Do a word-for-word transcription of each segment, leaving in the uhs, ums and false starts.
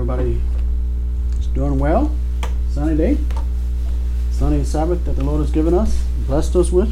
everybody is doing well. Sunny day, sunny Sabbath that the Lord has given us, blessed us with,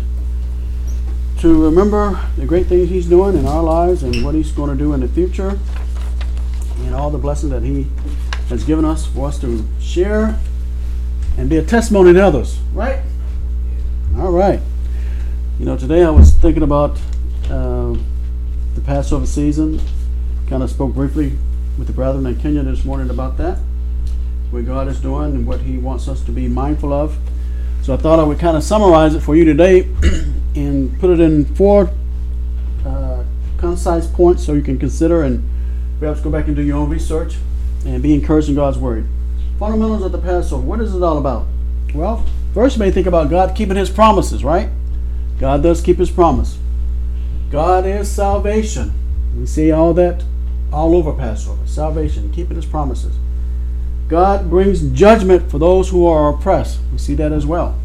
to remember the great things He's doing in our lives and what He's going to do in the future, and all the blessings that He has given us for us to share and be a testimony to others. Right? All right. You know, today I was thinking about uh, the Passover season. Kind of spoke briefly with the brethren in Kenya this morning about that, what God is doing and what He wants us to be mindful of. So I thought I would kind of summarize it for you today and put it in four uh, concise points so you can consider and perhaps go back and do your own research and be encouraged in God's Word. Fundamentals of the Passover. What is it all about? Well, first you may think about God keeping His promises, right? God does keep His promise. God is salvation. We see all that all over Passover. Salvation, keeping His promises. God brings judgment for those who are oppressed. We see that as well.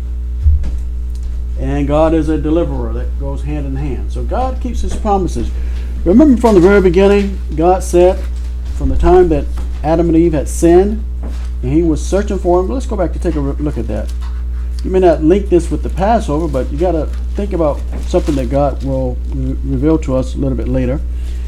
And God is a deliverer. That goes hand in hand. So God keeps His promises. Remember from the very beginning, God said, from the time that Adam and Eve had sinned, and He was searching for them. Let's go back to take a look at that. You may not link this with the Passover, but you got to think about something that God will re- reveal to us a little bit later.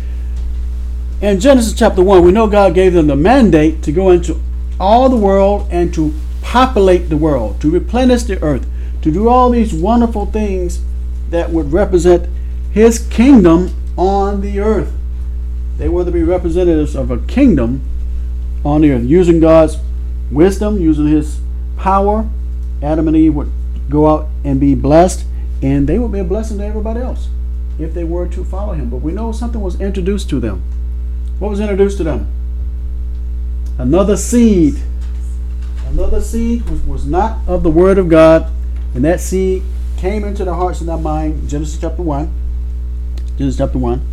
In Genesis chapter one, we know God gave them the mandate to go into all the world and to populate the world, to replenish the earth, to do all these wonderful things that would represent His kingdom on the earth. They were to be representatives of a kingdom on the earth, using God's wisdom, using His power. Adam and Eve would go out and be blessed, and they would be a blessing to everybody else if they were to follow Him. But we know something was introduced to them. What was introduced to them? Another seed. Another seed was, was not of the Word of God, and that seed came into their hearts and their mind. Genesis chapter one. Genesis chapter one.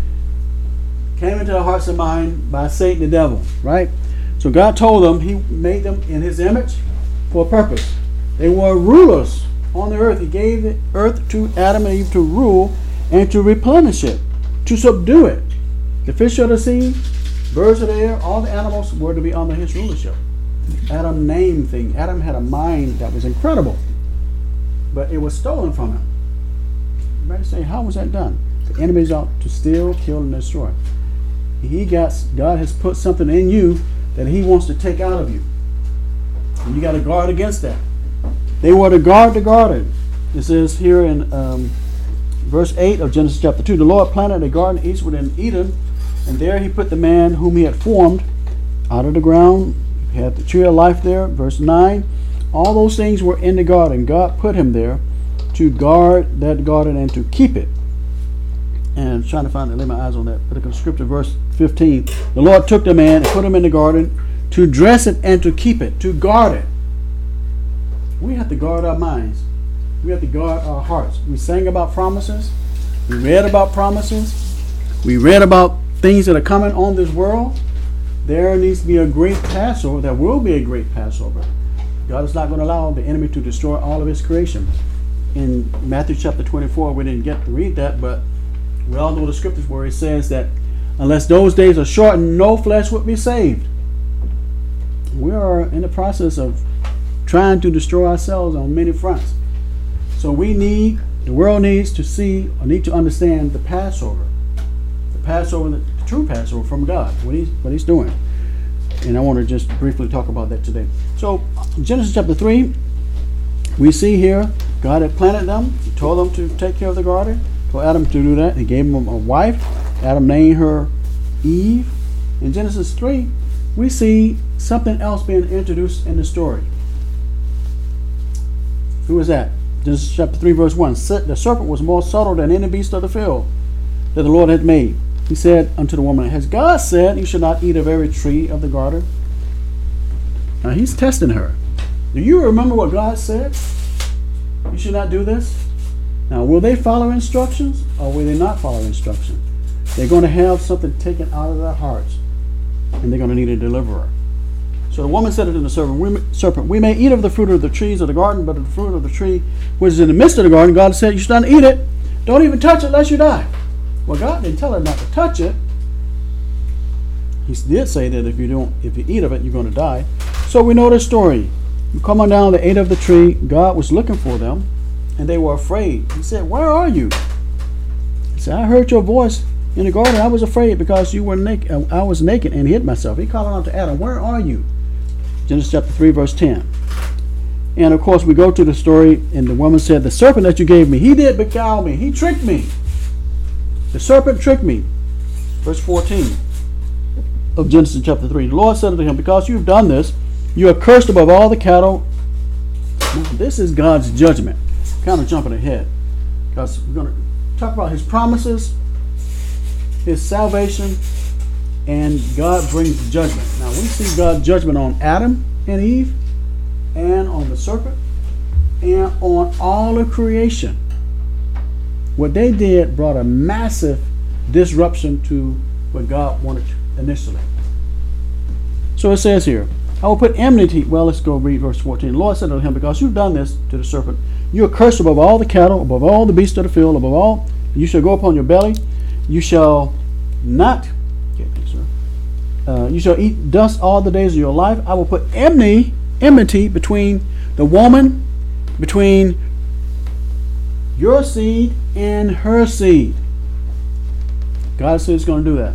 Came into their hearts and mind by Satan the devil, right? So God told them He made them in His image for a purpose. They were rulers on the earth. He gave the earth to Adam and Eve to rule and to replenish it, to subdue it. The fish of the sea, birds of the air, all the animals were to be under His rulership. Adam named things. Adam had a mind that was incredible, but it was stolen from him. You might say, how was that done? The enemy's out to steal, kill, and destroy. He got God has put something in you that He wants to take out of you, and you got to guard against that. They were to guard the garden. It says here in um, verse eight of Genesis chapter two, the Lord planted a garden eastward in Eden, and there He put the man whom He had formed out of the ground. He had the tree of life there. Verse nine, all those things were in the garden. God put him there to guard that garden and to keep it. And I'm trying to find, lay my eyes on that particular scripture, verse fifteen. The Lord took the man and put him in the garden to dress it and to keep it, to guard it. We have to guard our minds. We have to guard our hearts. We sang about promises. We read about promises. We read about things that are coming on this world. There needs to be a great Passover. There will be a great Passover. God is not going to allow the enemy to destroy all of His creation. In Matthew chapter twenty-four, we didn't get to read that, but we all know the scriptures where it says that unless those days are shortened, no flesh would be saved. We are in the process of trying to destroy ourselves on many fronts. So we need, the world needs to see, or need to understand the Passover. The Passover, the true Passover from God, what He's, what he's doing. And I want to just briefly talk about that today. So Genesis chapter three, we see here, God had planted them. He told them to take care of the garden. Told Adam to do that. He gave him a wife. Adam named her Eve. In Genesis three, we see something else being introduced in the story. Who is that? Genesis chapter three, verse one. The serpent was more subtle than any beast of the field that the Lord had made. He said unto the woman, has God said you should not eat of every tree of the garden? Now He's testing her. Do you remember what God said? You should not do this. Now, will they follow instructions or will they not follow instructions? They're going to have something taken out of their hearts, and they're going to need a deliverer. So the woman said unto the serpent, we may, serpent, we may eat of the fruit of the trees of the garden, but of the fruit of the tree which is in the midst of the garden, God said, you should not eat it. Don't even touch it lest you die. Well, God didn't tell her not to touch it. He did say that if you don't, if you eat of it, you're going to die. So we know the story. You come on down, they ate of the tree. God was looking for them, and they were afraid. He said, "Where are you?" He said, "I heard your voice in the garden. I was afraid because you were naked. I was naked and hid myself." He called out to Adam, "Where are you?" Genesis chapter three, verse ten. And of course, we go to the story, and the woman said, "The serpent that you gave me, he did beguile me. He tricked me. The serpent tricked me." Verse fourteen of Genesis chapter three. The Lord said unto him, "Because you've done this, you are cursed above all the cattle." Now, this is God's judgment. Kind of jumping ahead, because we're going to talk about his promises, his salvation, and God brings judgment. Now we see God's judgment on Adam and Eve, and on the serpent, and on all of creation. What they did brought a massive disruption to what God wanted initially. So it says here, "I will put enmity." Well, let's go read verse fourteen. "The Lord said unto him, Because you've done this to the serpent, you are cursed above all the cattle, above all the beasts of the field, above all. You shall go upon your belly. You shall not, okay, sir. Uh, you shall eat dust all the days of your life. I will put enmity, enmity between the woman, between your seed and her seed." God says he's going to do that.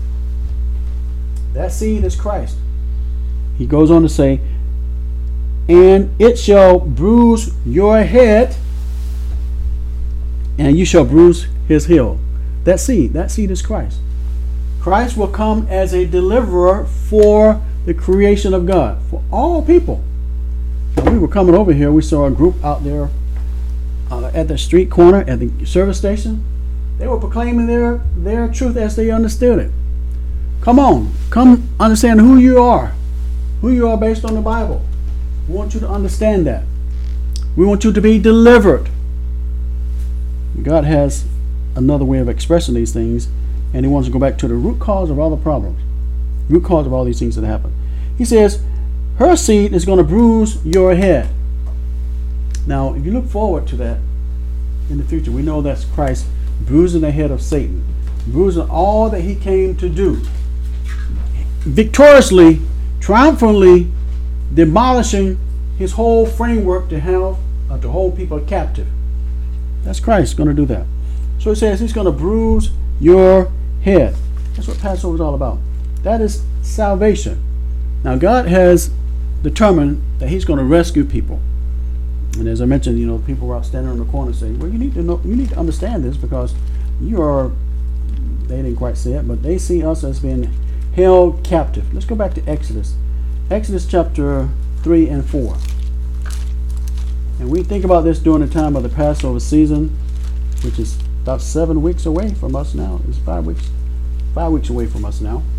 That seed is Christ. He goes on to say, "And it shall bruise your head, and you shall bruise his heel." That seed, that seed is Christ. Christ will come as a deliverer for the creation of God, for all people. When we were coming over here, we saw a group out there uh, at the street corner, at the service station. They were proclaiming their, their truth as they understood it. Come on, come understand who you are, who you are based on the Bible. We want you to understand that. We want you to be delivered. God has another way of expressing these things, and he wants to go back to the root cause of all the problems, root cause of all these things that happen. He says, "Her seed is going to bruise your head." Now, if you look forward to that in the future, we know that's Christ bruising the head of Satan, bruising all that he came to do, victoriously, triumphantly demolishing his whole framework to have uh, to hold people captive. That's Christ going to do that. So it says he's going to bruise your head. That's what Passover is all about. That is salvation. Now God has determined that he's going to rescue people. And as I mentioned, you know, people were out standing on the corner saying, "Well, you need to know, you need to understand this, because you are," they didn't quite say it, but they see us as being held captive. Let's go back to Exodus. Exodus chapter three and four. And we think about this during the time of the Passover season, which is about seven weeks away from us now. It's five weeks, five weeks away from us now.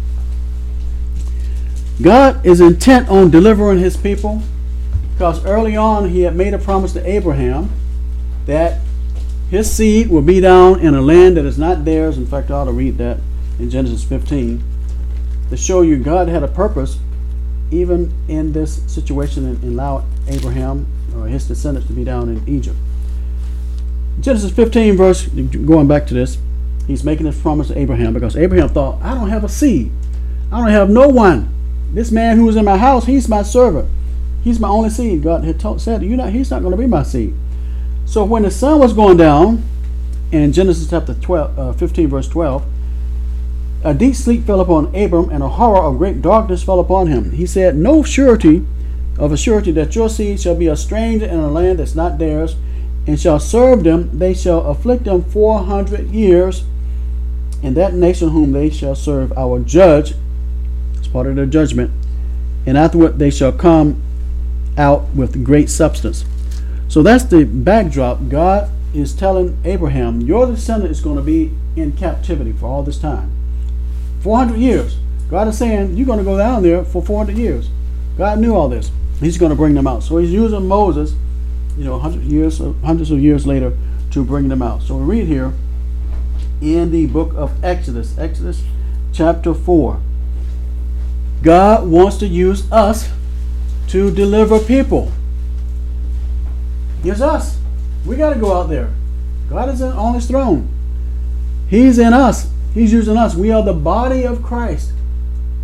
God is intent on delivering his people, because early on he had made a promise to Abraham that his seed will be down in a land that is not theirs. In fact, I ought to read that in Genesis fifteen to show you God had a purpose even in this situation, and allow Abraham or his descendants to be down in Egypt. Genesis fifteen verse, going back to this, he's making this promise to Abraham because Abraham thought, "I don't have a seed. I don't have no one. This man who is in my house, he's my servant. He's my only seed." God had told, said, "You not, he's not going to be my seed." So when the sun was going down, in Genesis chapter twelve, uh, fifteen verse twelve, a deep sleep fell upon Abram, and a horror of great darkness fell upon him. He said, "No surety of a surety that your seed shall be a stranger in a land that's not theirs, and shall serve them. They shall afflict them four hundred years, and that nation whom they shall serve I will judge," as part of their judgment, "and afterward they shall come out with great substance." So that's the backdrop. God is telling Abraham, your descendant is going to be in captivity for all this time. four hundred years. God is saying, you're going to go down there for four hundred years. God knew all this. He's going to bring them out. So he's using Moses, you know, hundred years, hundreds of years later, to bring them out. So we read here in the book of Exodus, Exodus chapter four. God wants to use us to deliver people. Here's us. We got to go out there. God is on his throne. He's in us. He's using us. We are the body of Christ.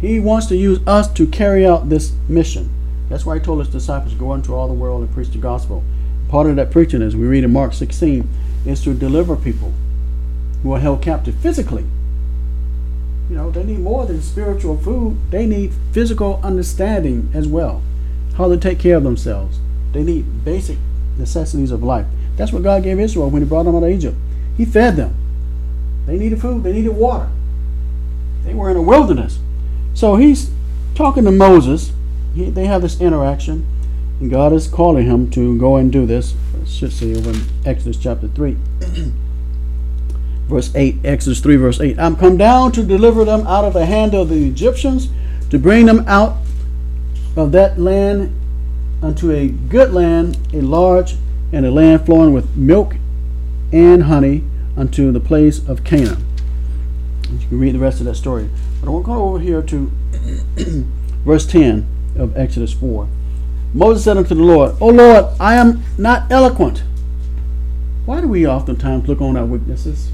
He wants to use us to carry out this mission. That's why he told his disciples to go into all the world and preach the gospel. Part of that preaching, as we read in Mark sixteen, is to deliver people who are held captive physically. You know, they need more than spiritual food. They need physical understanding as well. How to take care of themselves. They need basic necessities of life. That's what God gave Israel when he brought them out of Egypt. He fed them. They needed food. They needed water. They were in a wilderness. So he's talking to Moses. He, they have this interaction. And God is calling him to go and do this. I should say over in Exodus chapter three. Verse eight. Exodus three verse eight. I'm come down to deliver them out of the hand of the Egyptians, to bring them out of that land unto a good land, a large, and a land flowing with milk and honey, unto the place of Canaan. You can read the rest of that story. But I want to go over here to verse ten of Exodus four. Moses said unto the Lord, O Lord, I am not eloquent. Why do we oftentimes look on our weaknesses?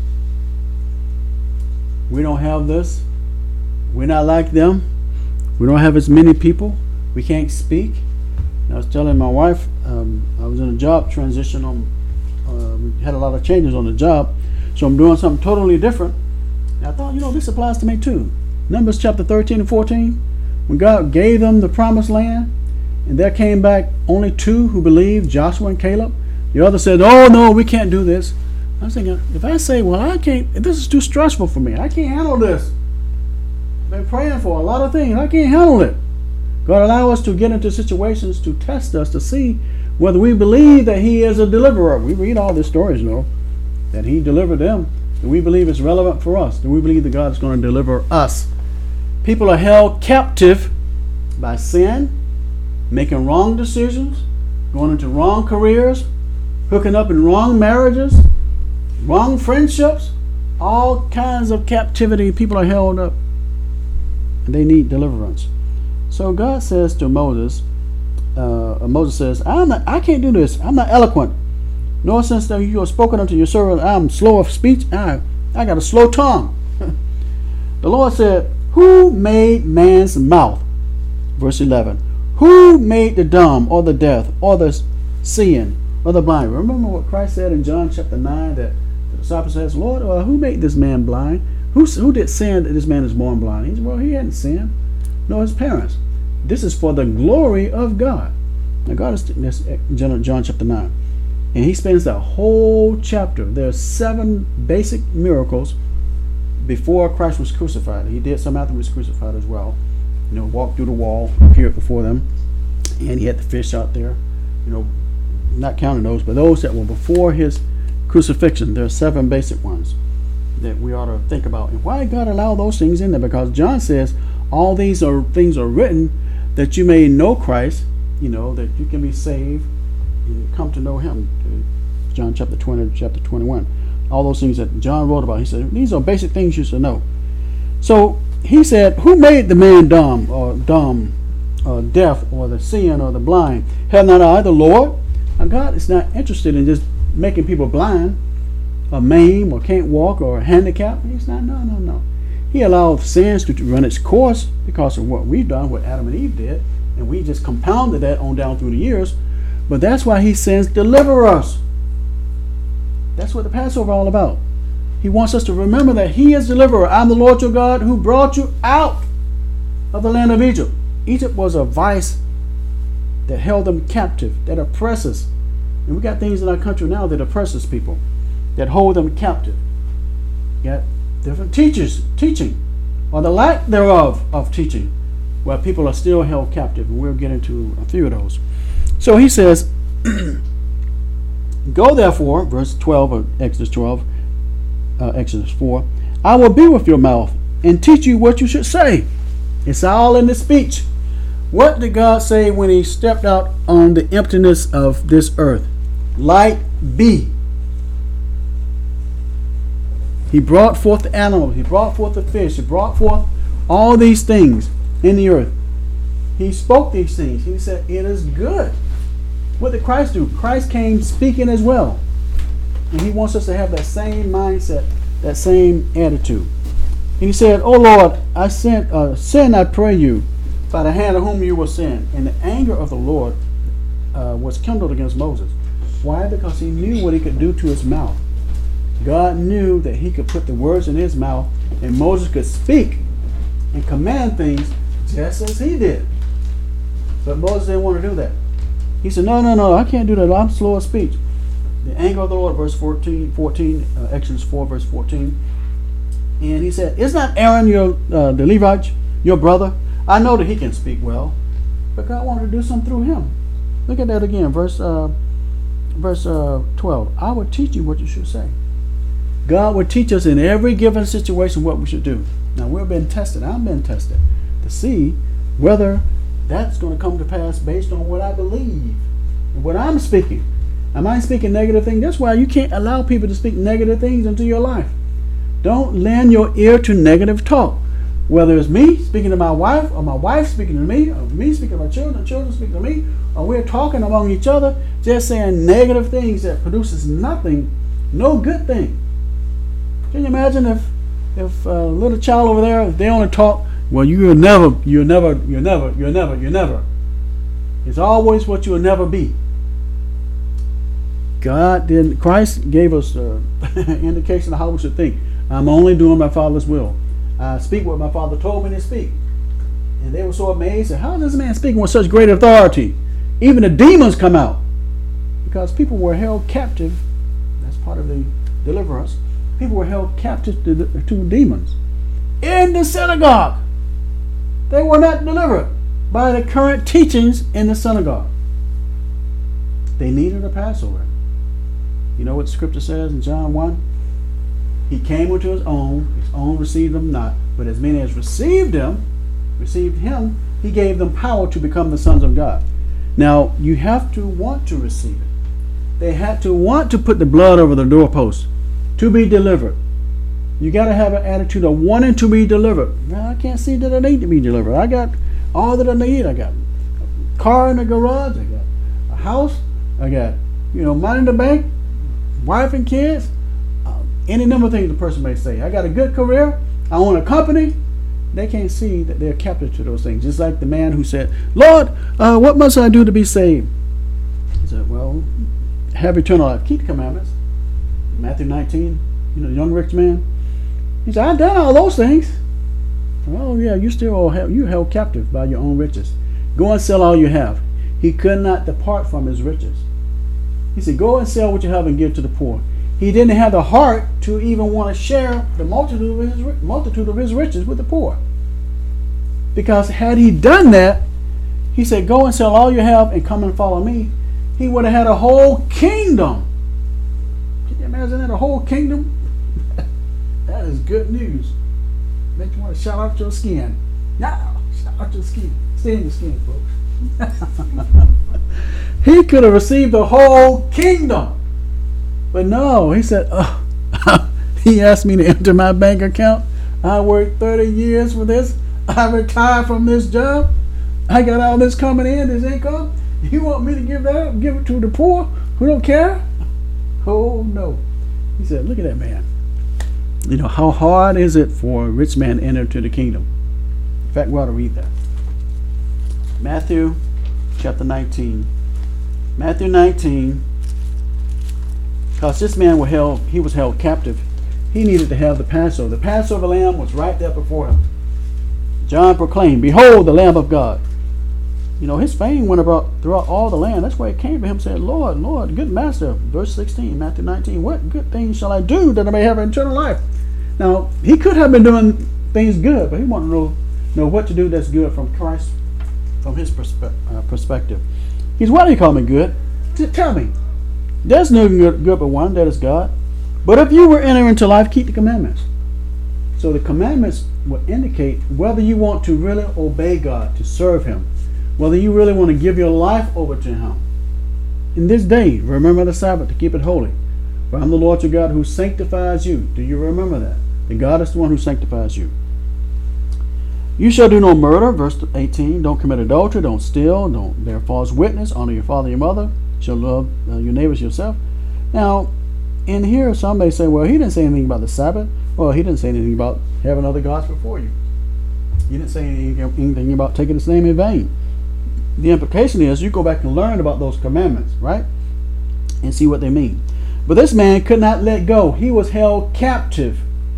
We don't have this. We're not like them. We don't have as many people. We can't speak. And I was telling my wife, um, I was in a job transition. On, uh, we had a lot of changes on the job. So I'm doing something totally different. And I thought, you know, this applies to me too. Numbers chapter thirteen and fourteen. When God gave them the promised land, and there came back only two who believed, Joshua and Caleb. The other said, oh no, we can't do this. I was thinking, if I say, well, I can't, this is too stressful for me. I can't handle this. I've been praying for a lot of things. I can't handle it. God allow us to get into situations to test us, to see whether we believe that he is a deliverer. We read all these stories, you know, that he delivered them. Do we believe it's relevant for us? Do we believe that God is going to deliver us? People are held captive by sin, making wrong decisions, going into wrong careers, hooking up in wrong marriages, wrong friendships, all kinds of captivity. People are held up and they need deliverance. So God says to Moses, uh, Moses says, I'm not, I can't do this. I'm not eloquent. Nor since that you have spoken unto your servant, I'm slow of speech. I, I got a slow tongue. The Lord said, who made man's mouth? Verse eleven. Who made the dumb or the deaf or the seeing or the blind? Remember what Christ said in John chapter nine, that the disciple says, Lord, uh, who made this man blind? Who, who did sin that this man is born blind? He said, well, he hadn't sinned. No, his parents. This is for the glory of God. Now God is, that's John chapter nine. And he spends that whole chapter. There are seven basic miracles before Christ was crucified. He did some after he was crucified as well. You know, walked through the wall, appeared before them, and he had the fish out there. You know, not counting those, but those that were before his crucifixion. There are seven basic ones that we ought to think about. And why did God allow those things in there? Because John says all these are things are written that you may know Christ. You know, that you can be saved and come to know him. John chapter twenty, chapter twenty-one. All those things that John wrote about. He said, these are basic things you should know. So he said, who made the man dumb or dumb or deaf or the seeing or the blind? Have not I, the Lord? Now God is not interested in just making people blind or maimed or can't walk or handicapped. He's not, no, no, no. He allowed sins to run its course because of what we've done, what Adam and Eve did. And we just compounded that on down through the years. But that's why he sends deliverers. That's what the Passover is all about. He wants us to remember that he is deliverer. I'm the Lord your God who brought you out of the land of Egypt. Egypt was a vice that held them captive, that oppresses. And we got things in our country now that oppresses people, that hold them captive. You got different teachers teaching, or the lack thereof of teaching, where people are still held captive. And we'll get into a few of those. So he says, go therefore, verse twelve of Exodus twelve, uh, Exodus four, I will be with your mouth and teach you what you should say. It's all in the speech. What did God say when he stepped out on the emptiness of this earth? Light be. He brought forth the animals. He brought forth the fish. He brought forth all these things in the earth. He spoke these things. He said, it is good. What did Christ do? Christ came speaking as well. And he wants us to have that same mindset, that same attitude. And he said, "O Lord, I sent, uh, send, I pray you, by the hand of whom you will send." And the anger of the Lord uh, was kindled against Moses. Why? Because he knew what he could do to his mouth. God knew that he could put the words in his mouth, and Moses could speak and command things just as he did. But Moses didn't want to do that. He said, no, no, no, I can't do that. I'm slow of speech. The anger of the Lord, verse fourteen, fourteen uh, Exodus four, verse fourteen. And he said, is not Aaron, your uh, the Levite, your brother? I know that he can speak well, but God wanted to do something through him. Look at that again, verse uh, verse uh, twelve. I will teach you what you should say. God will teach us in every given situation what we should do. Now, we've been tested. I've been tested to see whether that's going to come to pass based on what I believe and what I'm speaking. Am I speaking negative things? That's why you can't allow people to speak negative things into your life. Don't lend your ear to negative talk. Whether it's me speaking to my wife, or my wife speaking to me, or me speaking to my children, children speaking to me, or we're talking among each other, just saying negative things that produces nothing, no good thing. Can you imagine if if a little child over there, if they only talk, well, you'll never, you'll never, you'll never, you'll never, you'll never. It's always what you'll never be. God didn't, Christ gave us an indication of how we should think. I'm only doing my Father's will. I speak what my Father told me to speak. And they were so amazed. How is this man speaking with such great authority? Even the demons come out. Because people were held captive. That's part of the deliverance. People were held captive to, to demons. In the synagogue. They were not delivered by the current teachings in the synagogue. They needed a Passover. You know what the scripture says in John one? He came unto his own, his own received him not. But as many as received him, received him, he gave them power to become the sons of God. Now, you have to want to receive it. They had to want to put the blood over the doorpost to be delivered. You got to have an attitude of wanting to be delivered. Now, I can't see that I need to be delivered. I got all that I need. I got a car in the garage. I got a house. I got, you know, money in the bank, wife and kids. Uh, any number of things the person may say. I got a good career. I own a company. They can't see that they're captive to those things. Just like the man who said, Lord, uh, what must I do to be saved? He said, well, have eternal life. Keep the commandments. Matthew nineteen, you know, the young rich man. He said, I've done all those things. Oh, yeah, you still have, you held captive by your own riches. Go and sell all you have. He could not depart from his riches. He said, go and sell what you have and give to the poor. He didn't have the heart to even want to share the multitude of his, multitude of his riches with the poor. Because had he done that, he said, go and sell all you have and come and follow me. He would have had a whole kingdom. Can you imagine that? A whole kingdom? That is good news. Make you want to shout out your skin. Yeah, shout out your skin. Stay in your skin, folks. He could have received the whole kingdom. But no, he said, oh, he asked me to enter my bank account. I worked thirty years for this. I retired from this job. I got all this coming in, this income. You want me to give that up, give it to the poor who don't care? Oh, no. He said, look at that man. You know, how hard is it for a rich man to enter into the kingdom? In fact, we ought to read that. Matthew chapter nineteen. Matthew nineteen. Because this man was held, he was held captive. He needed to have the Passover. The Passover lamb was right there before him. John proclaimed, behold the Lamb of God. You know, his fame went about throughout all the land. That's why it came to him and said, Lord, Lord, good master. Verse sixteen, Matthew nineteen, what good things shall I do that I may have eternal life? Now, he could have been doing things good, but he wanted to know, know what to do that's good from Christ, from his perspe- uh, perspective. He's, why do you call me good? T- tell me. There's no good, good but one, that is God. But if you were enter into life, keep the commandments. So the commandments will indicate whether you want to really obey God, to serve him, whether you really want to give your life over to him. In this day, remember the Sabbath to keep it holy. For I'm the Lord your God who sanctifies you. Do you remember that? And God is the one who sanctifies you. You shall do no murder, verse eighteen. Don't commit adultery, don't steal, don't bear false witness, honor your father and your mother. You shall love uh, your neighbors yourself. Now, in here, some may say, well, he didn't say anything about the Sabbath. Well, he didn't say anything about having other gods before you. You didn't say anything about taking his name in vain. The implication is you go back and learn about those commandments, right? And see what they mean. But this man could not let go. He was held captive.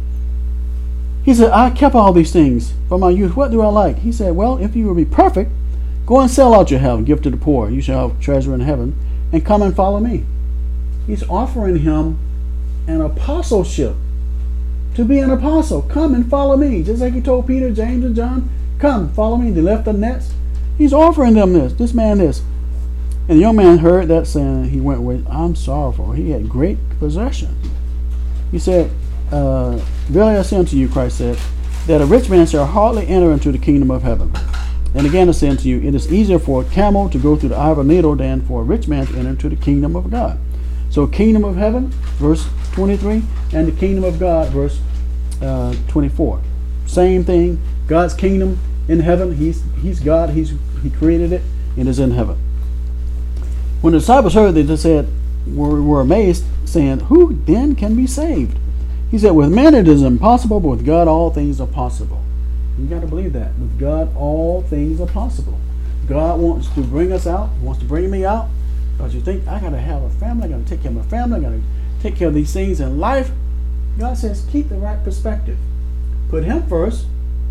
He said, I kept all these things from my youth. What do I like? He said, well, if you will be perfect, go and sell out your health and give to the poor. You shall have treasure in heaven. And come and follow me. He's offering him an apostleship. To be an apostle. Come and follow me. Just like he told Peter, James, and John. Come, follow me. They left the nets. He's offering them this. This man this. And the young man heard that saying. He went away. I'm sorrowful. He had great possession. He said, uh, verily I say unto you, Christ said, that a rich man shall hardly enter into the kingdom of heaven. And again I say unto you, it is easier for a camel to go through the eye of a needle than for a rich man to enter into the kingdom of God. So kingdom of heaven, verse twenty-three, and the kingdom of God, verse uh, twenty-four. Same thing. God's kingdom in heaven. He's He's God. He's He created it. It is in heaven. When the disciples heard it, they said, were, were amazed, saying, who then can be saved? He said, with men it is impossible, but with God all things are possible. You got to believe that. With God all things are possible. God wants to bring us out. He wants to bring me out. Because you think, I got to have a family. I got to take care of my family. I got to take care of these things in life. God says, keep the right perspective. Put Him first.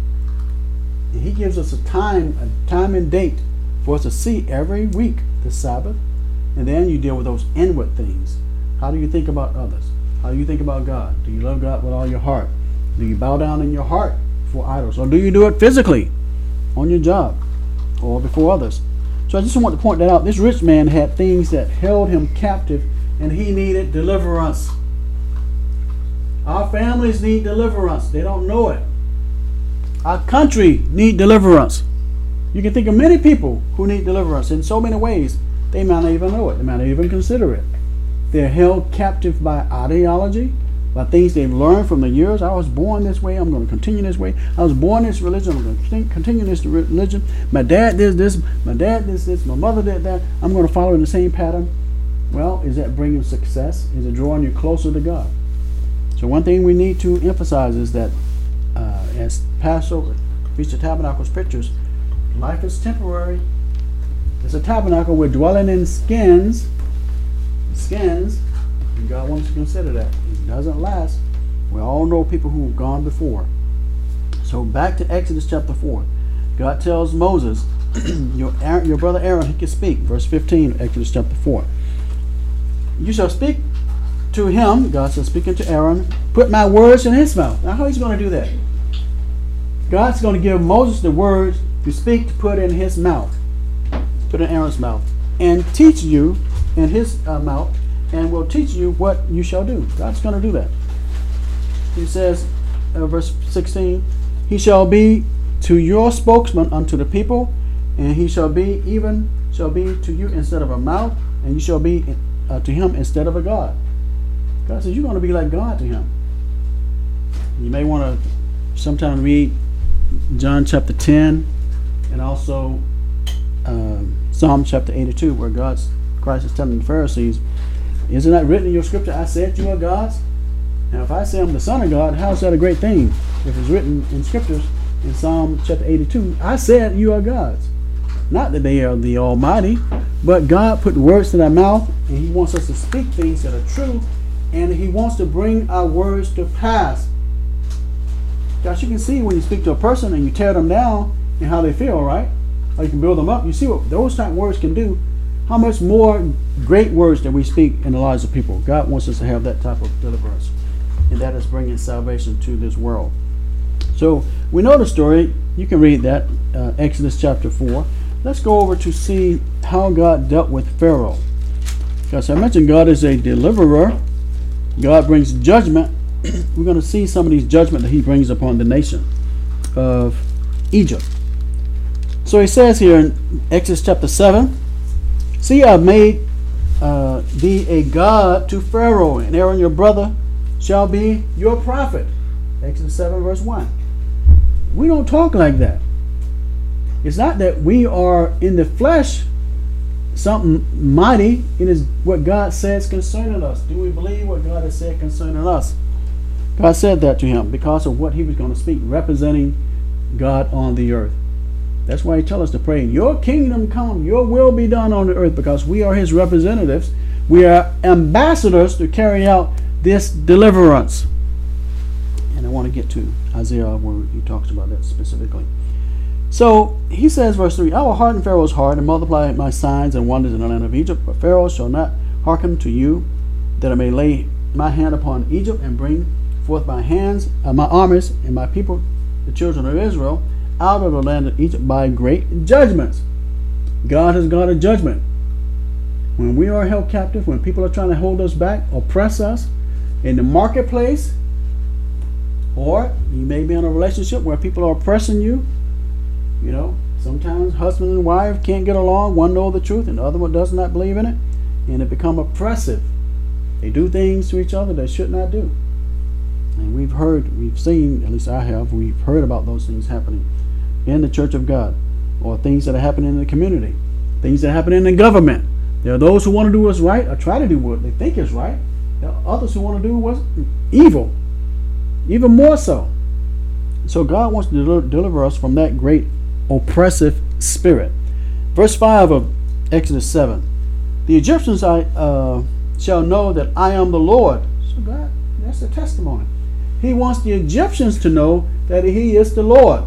And He gives us a time, a time and date for us to see every week the Sabbath. And then you deal with those inward things. How do you think about others? How do you think about God? Do you love God with all your heart? Do you bow down in your heart for idols? Or do you do it physically on your job or before others? So I just want to point that out. This rich man had things that held him captive, and he needed deliverance. Our families need deliverance. They don't know it. Our country need deliverance. You can think of many people who need deliverance in so many ways. They might not even know it. They might not even consider it. They're held captive by ideology, by things they've learned from the years. I was born this way. I'm going to continue this way. I was born this religion. I'm going to continue this religion. My dad did this. My dad did this. My mother did that. I'm going to follow in the same pattern. Well, is that bringing success? Is it drawing you closer to God? So one thing we need to emphasize is that uh, as Passover, Feast of Tabernacles pictures, life is temporary. It's a tabernacle. We're dwelling in skins. Skins. And God wants to consider that. It doesn't last. We all know people who have gone before. So back to Exodus chapter four. God tells Moses, your, Aaron, your brother Aaron, he can speak. Verse fifteen, Exodus chapter four. You shall speak to him, God says, speaking to Aaron, put my words in his mouth. Now how he's going to do that? God's going to give Moses the words to speak, to put in his mouth. Put in Aaron's mouth. And teach you in his uh, mouth, and will teach you what you shall do. God's going to do that. He says, uh, verse sixteen, he shall be to your spokesman unto the people, and he shall be even shall be to you instead of a mouth, and you shall be uh, to him instead of a God. God says you're going to be like God to him. You may want to sometime read John chapter ten, and also uh, Psalm chapter eighty-two, where God's Christ is telling the Pharisees, isn't that written in your scripture, I said you are gods? Now if I say I'm the Son of God, how is that a great thing? If it's written in scriptures in Psalm chapter eighty-two, I said you are gods. Not that they are the Almighty, but God put words to their mouth, and He wants us to speak things that are true, and He wants to bring our words to pass. Gosh, you can see when you speak to a person and you tear them down and how they feel, right? Or you can build them up. You see what those type of words can do. How much more great words that we speak in the lives of people. God wants us to have that type of deliverance. And that is bringing salvation to this world. So we know the story. You can read that, uh, Exodus chapter four. Let's go over to see how God dealt with Pharaoh. Because I mentioned God is a deliverer. God brings judgment. We're going to see some of these judgment that He brings upon the nation of Egypt. So He says here in Exodus chapter seven, see, I have made uh, thee a god to Pharaoh, and Aaron your brother shall be your prophet. Exodus seven verse one. We don't talk like that. It's not that we are in the flesh something mighty. It is what God says concerning us. Do we believe what God has said concerning us? God said that to him because of what he was going to speak, representing God on the earth. That's why he tells us to pray, your kingdom come, your will be done on the earth, because we are his representatives. We are ambassadors to carry out this deliverance. And I want to get to Isaiah where he talks about that specifically. So he says, verse three, I will harden Pharaoh's heart and multiply my signs and wonders in the land of Egypt, but Pharaoh shall not hearken to you, that I may lay my hand upon Egypt and bring forth my hands, uh, my armies, and my people, the children of Israel, out of the land of Egypt by great judgments. God has got a judgment. When we are held captive, when people are trying to hold us back, oppress us in the marketplace, or you may be in a relationship where people are oppressing you. You know, sometimes husband and wife can't get along. One knows the truth and the other one does not believe in it, and it become oppressive. They do things to each other they should not do. And we've heard, we've seen, at least I have, we've heard about those things happening in the church of God, or things that are happening in the community, things that happen in the government. There are those who want to do what's right or try to do what they think is right. There are others who want to do what's evil, even more so. So God wants to del- deliver us from that great oppressive spirit. Verse five of Exodus seven. The Egyptians I uh, shall know that I am the Lord. So God, that's the testimony. He wants the Egyptians to know that he is the Lord.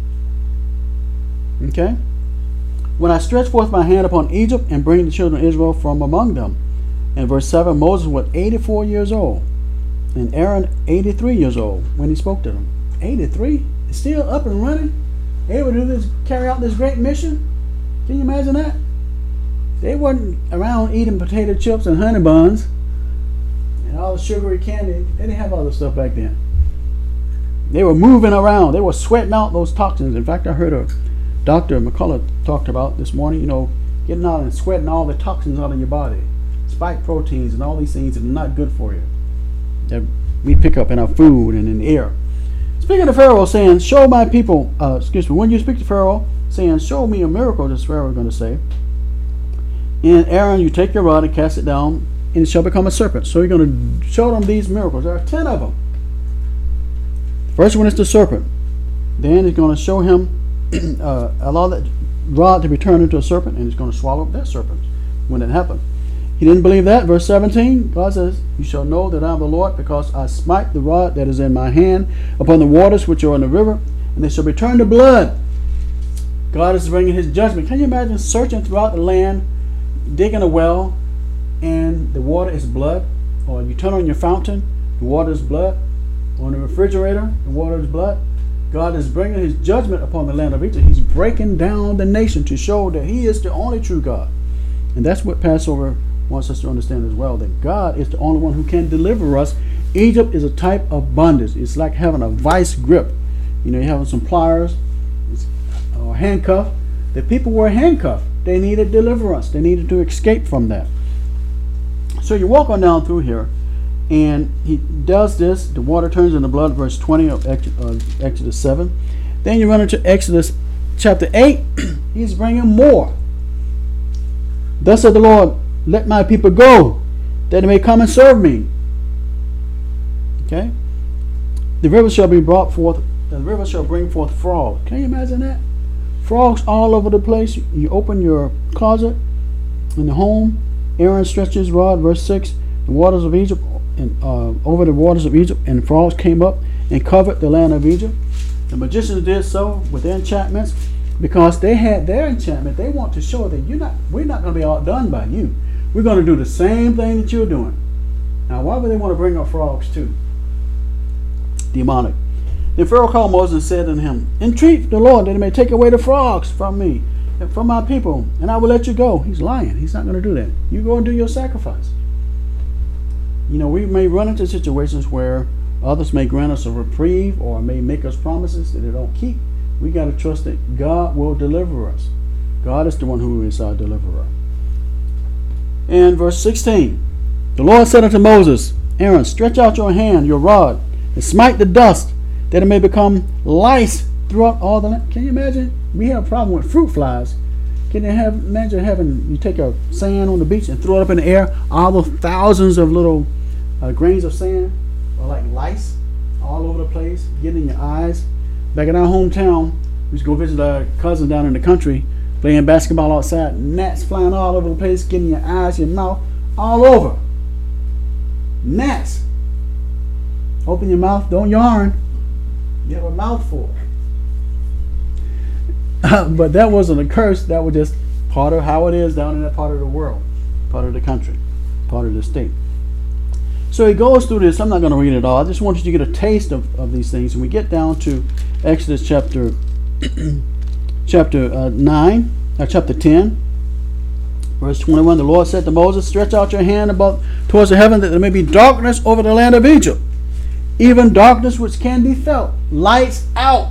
Okay? When I stretch forth my hand upon Egypt and bring the children of Israel from among them. And verse seven, Moses was eighty-four years old, and Aaron eighty-three years old when he spoke to them. eighty-three? Still up and running? Able to do this, carry out this great mission? Can you imagine that? They weren't around eating potato chips and honey buns and all the sugary candy. They didn't have all this stuff back then. They were moving around. They were sweating out those toxins. In fact, I heard a Doctor McCullough talked about this morning, you know, getting out and sweating all the toxins out of your body. Spike proteins and all these things that are not good for you, that we pick up in our food and in the air. Speaking to Pharaoh, saying, show my people, uh, excuse me, when you speak to Pharaoh, saying, show me a miracle, this Pharaoh is going to say. And Aaron, you take your rod and cast it down, and it shall become a serpent. So you're going to show them these miracles. There are ten of them. The first one is the serpent. Then he's going to show him, uh, allow that rod to be turned into a serpent, and he's going to swallow up that serpent when it happened. He didn't believe that. Verse seventeen, God says, you shall know that I am the Lord, because I smite the rod that is in my hand upon the waters which are in the river, and they shall be turned to blood. God is bringing his judgment. Can you imagine searching throughout the land, digging a well, and the water is blood? Or you turn on your fountain, the water is blood. On the refrigerator, the water is blood. God is bringing his judgment upon the land of Egypt. He's breaking down the nation to show that he is the only true God. And that's what Passover wants us to understand as well, that God is the only one who can deliver us. Egypt is a type of bondage. It's like having a vice grip. You know, you're having some pliers or handcuff. The people were handcuffed. They needed deliverance. They needed to escape from that. So you walk on down through here, and he does this. The water turns into blood, verse twenty of Exodus seven. Then you run into Exodus chapter eight. He's bringing more. Thus said the Lord, let my people go, that they may come and serve me. Okay? The river shall be brought forth, the river shall bring forth frogs. Can you imagine that? Frogs all over the place. You open your closet in the home. Aaron stretched his rod, verse six, the waters of Egypt, and uh, over the waters of Egypt, and frogs came up and covered the land of Egypt. The magicians did so with their enchantments, because they had their enchantment. They want to show that you're not, we're not going to be outdone by you. We're going to do the same thing that you're doing. Now, why would they want to bring up frogs too? Demonic. Then Pharaoh called Moses and said unto him, entreat the Lord that he may take away the frogs from me, and from my people, and I will let you go. He's lying. He's not going to do that. You go and do your sacrifice. You know, we may run into situations where others may grant us a reprieve or may make us promises that they don't keep. We got to trust that God will deliver us. God is the one who is our deliverer. And verse sixteen, the Lord said unto Moses, Aaron, stretch out your hand, your rod, and smite the dust, that it may become lice throughout all the land. Can you imagine? We have a problem with fruit flies. Can you have imagine having, you take a sand on the beach and throw it up in the air, all those thousands of little uh, grains of sand are like lice all over the place, getting in your eyes. Back in our hometown, we used to go visit our cousin down in the country, playing basketball outside, gnats flying all over the place, getting your eyes, your mouth, all over. Gnats. Open your mouth, don't yarn. You have a mouthful. But that wasn't a curse, that was just part of how it is down in that part of the world, part of the country, part of the state. So he goes through this. I'm not going to read it all. I just want you to get a taste of, of these things. And we get down to Exodus chapter chapter uh, nine, uh, chapter ten, verse twenty-one. The Lord said to Moses, "Stretch out your hand above towards the heaven, that there may be darkness over the land of Egypt, even darkness which can be felt." Lights out.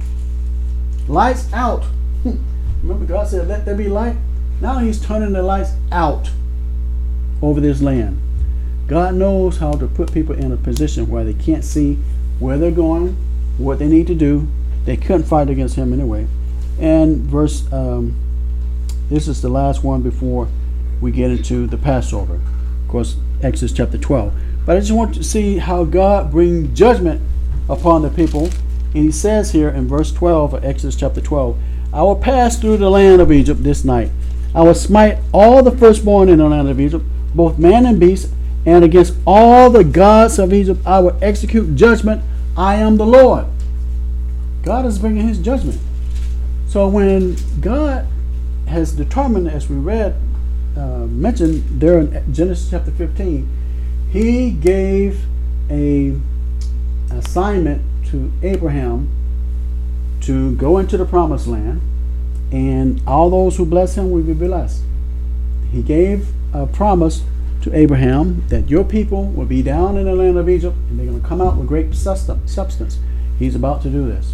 Lights out. Remember, God said, "Let there be light." Now He's turning the lights out over this land. God knows how to put people in a position where they can't see where they're going, what they need to do. They couldn't fight against Him anyway. And verse, um, this is the last one before we get into the Passover. Of course, Exodus chapter twelve. But I just want to see how God brings judgment upon the people. And He says here in verse twelve of Exodus chapter twelve, "I will pass through the land of Egypt this night. I will smite all the firstborn in the land of Egypt, both man and beast, and against all the gods of Egypt I will execute judgment. I am the Lord." God is bringing His judgment. So when God has determined, as we read, uh, mentioned there in Genesis chapter fifteen, He gave a assignment to Abraham to go into the promised land, and all those who bless him will be blessed. He gave a promise to Abraham that your people will be down in the land of Egypt, and they're going to come out with great substance. He's about to do this.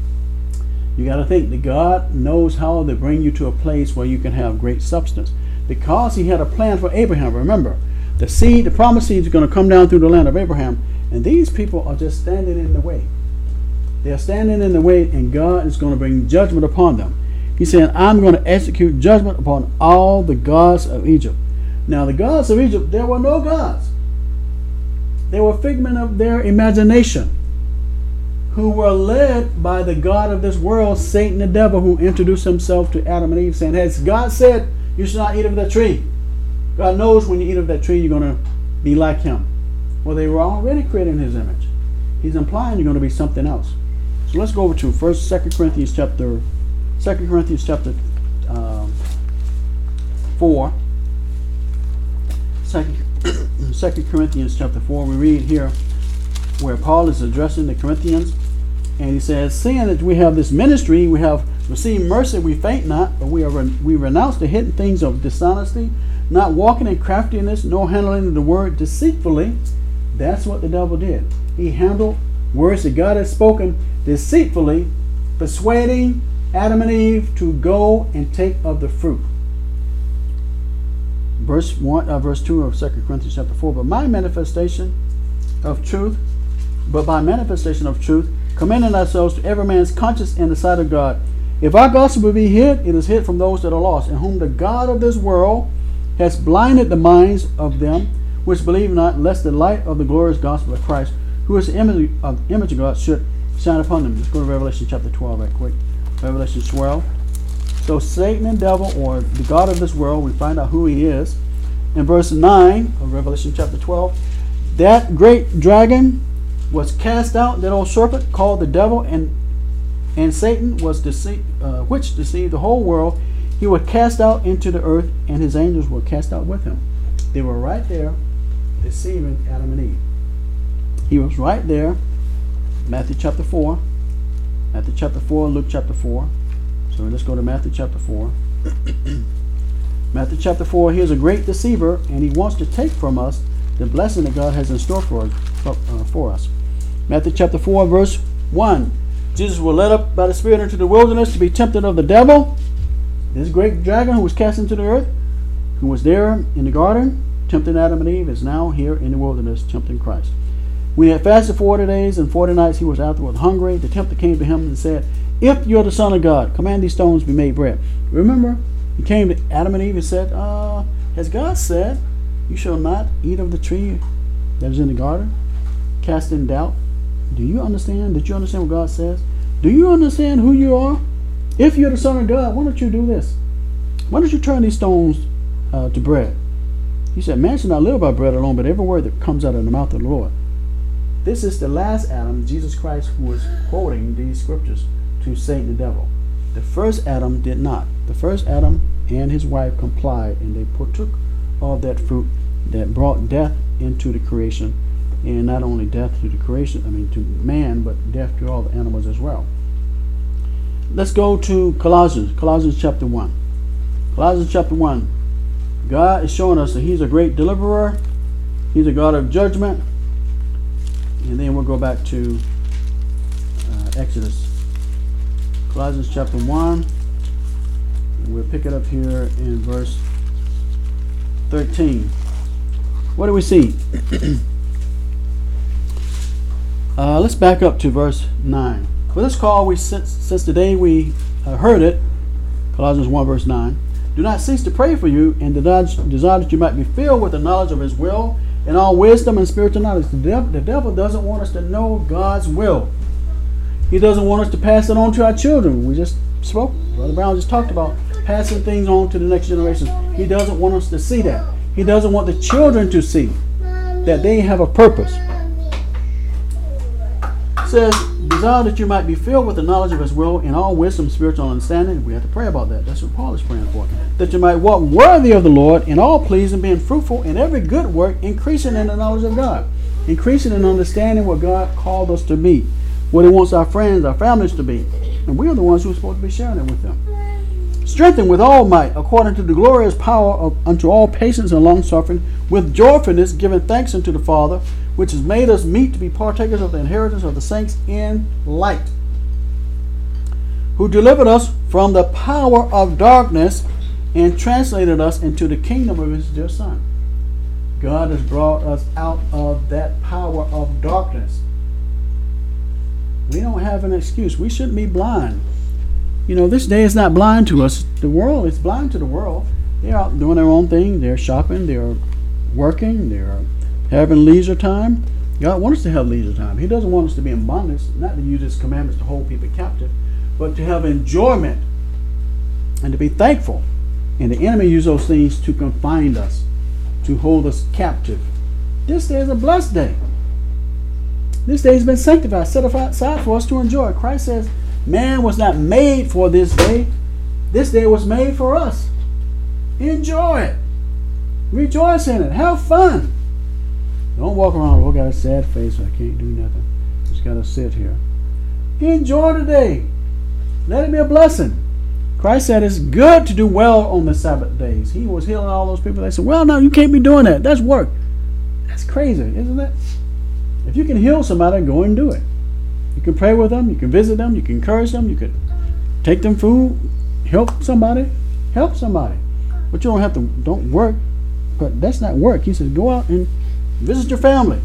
You got to think that God knows how to bring you to a place where you can have great substance, because He had a plan for Abraham. Remember, the seed, the promised seed, is going to come down through the land of Abraham, and these people are just standing in the way. They're standing in the way, and God is going to bring judgment upon them. He said, "I'm going to execute judgment upon all the gods of Egypt." Now, the gods of Egypt, there were no gods. They were a figment of their imagination, who were led by the god of this world, Satan the devil, who introduced himself to Adam and Eve, saying, "Has God said you should not eat of that tree? God knows when you eat of that tree, you're going to be like Him." Well, they were already created in His image. He's implying you're going to be something else. So let's go over to First, Second Corinthians chapter, Second Corinthians chapter um, four. Second, Second Corinthians chapter four. We read here where Paul is addressing the Corinthians, and he says, "Seeing that we have this ministry, we have received mercy, we faint not, but we are we renounce the hidden things of dishonesty, not walking in craftiness, nor handling the word deceitfully." That's what the devil did. He handled words that God had spoken deceitfully, persuading Adam and Eve to go and take of the fruit. Verse one, uh, verse two of Second Corinthians chapter four. But my manifestation of truth, but by manifestation of truth, commending ourselves to every man's conscience in the sight of God. If our gospel be hid, it is hid from those that are lost, in whom the God of this world has blinded the minds of them which believe not, lest the light of the glorious gospel of Christ, who is the image of, image of God, should shine upon them. Let's go to Revelation chapter twelve right quick. Revelation twelve. So Satan and devil, or the god of this world, we find out who he is. In verse nine of Revelation chapter twelve, that great dragon was cast out, that old serpent called the devil, and and Satan was deceived, uh, which deceived the whole world. He was cast out into the earth, and his angels were cast out with him. They were right there deceiving Adam and Eve. He was right there. Matthew chapter four. Matthew chapter four, Luke chapter four. So let's go to Matthew chapter four. Matthew chapter four, here's a great deceiver, and he wants to take from us the blessing that God has in store for us. Uh, for us. Matthew chapter four, verse one. Jesus was led up by the Spirit into the wilderness to be tempted of the devil. This great dragon who was cast into the earth, who was there in the garden, tempting Adam and Eve, is now here in the wilderness, tempting Christ. When he had fasted forty days and forty nights, he was afterward hungry. The tempter came to him and said, "If you're the Son of God, command these stones be made bread." Remember, he came to Adam and Eve and said, uh, has God said, you shall not eat of the tree that is in the garden? Casting doubt, Do you understand? Did you understand what God says? Do you understand who you are? If you're the Son of God, why don't you do this? Why don't you turn these stones uh, to bread? He said, man should not live by bread alone, but every word that comes out of the mouth of the Lord. This is the last Adam, Jesus Christ, who was quoting these scriptures to Satan the devil. The first Adam did not. The first Adam and his wife complied, and they partook of that fruit that brought death into the creation, and not only death to the creation, I mean to man, but death to all the animals as well. Let's go to Colossians, Colossians chapter one. Colossians chapter one. God is showing us that He's a great deliverer. He's a God of judgment. And then we'll go back to uh, Exodus. Colossians chapter one. And we'll pick it up here in verse thirteen. What do we see? uh, let's back up to verse nine. For this call, we since, since the day we uh, heard it, Colossians one verse nine, do not cease to pray for you and desire that you might be filled with the knowledge of His will and all wisdom and spiritual knowledge. The devil, the devil doesn't want us to know God's will. He doesn't want us to pass it on to our children. We just spoke, Brother Brown just talked about passing things on to the next generation. He doesn't want us to see that. He doesn't want the children to see that they have a purpose. It says, desire that you might be filled with the knowledge of His will in all wisdom, spiritual understanding. We have to pray about that. That's what Paul is praying for. That you might walk worthy of the Lord in all pleasing, being fruitful in every good work, increasing in the knowledge of God, increasing in understanding what God called us to be, what He wants our friends, our families to be. And we are the ones who are supposed to be sharing it with them. Strengthened with all might, according to the glorious power of unto all patience and long suffering, with joyfulness giving thanks unto the Father, which has made us meet to be partakers of the inheritance of the saints in light, who delivered us from the power of darkness and translated us into the kingdom of His dear Son. God has brought us out of that power of darkness. We don't have an excuse. We shouldn't be blind. You know, this day is not blind to us. The world is blind to the world. They're out doing their own thing. They're shopping. They're working. They're having leisure time. God wants us to have leisure time. He doesn't want us to be in bondage, not to use His commandments to hold people captive, but to have enjoyment and to be thankful. And the enemy uses those things to confine us, to hold us captive. This day is a blessed day. This day has been sanctified, set aside for us to enjoy. Christ says, man was not made for this day. This day was made for us. Enjoy it. Rejoice in it. Have fun. Don't walk around, oh, I got a sad face, I can't do nothing. Just got to sit here. Enjoy the day. Let it be a blessing. Christ said it's good to do well on the Sabbath days. He was healing all those people. They said, well, no, you can't be doing that. That's work. That's crazy, isn't it? If you can heal somebody, go and do it. You can pray with them. You can visit them. You can encourage them. You can take them food. Help somebody. Help somebody. But you don't have to, don't work. But that's not work. He says, go out and visit your family.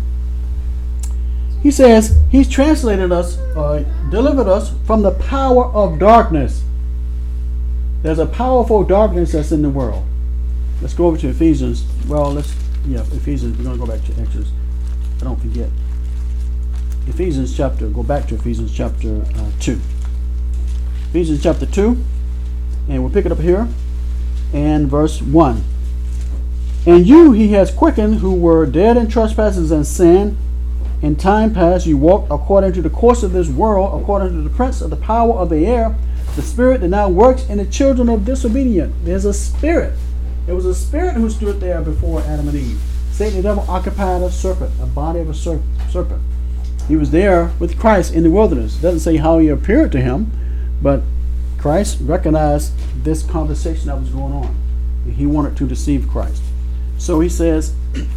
He says He's translated us, uh, delivered us from the power of darkness. There's a powerful darkness that's in the world. Let's go over to Ephesians. Well, let's, yeah, Ephesians. We're going to go back to Exodus. I don't forget. Ephesians chapter, go back to Ephesians chapter uh, two. Ephesians chapter two, and we'll pick it up here, and verse one. And you He has quickened, who were dead in trespasses and sin. In time past you walked according to the course of this world, according to the prince of the power of the air, the spirit that now works in the children of disobedience. There's a spirit. There was a spirit who stood there before Adam and Eve. Satan the devil occupied a serpent, a body of a serp- serpent. He was there with Christ in the wilderness. It doesn't say how he appeared to him, but Christ recognized this conversation that was going on. And he wanted to deceive Christ. So he says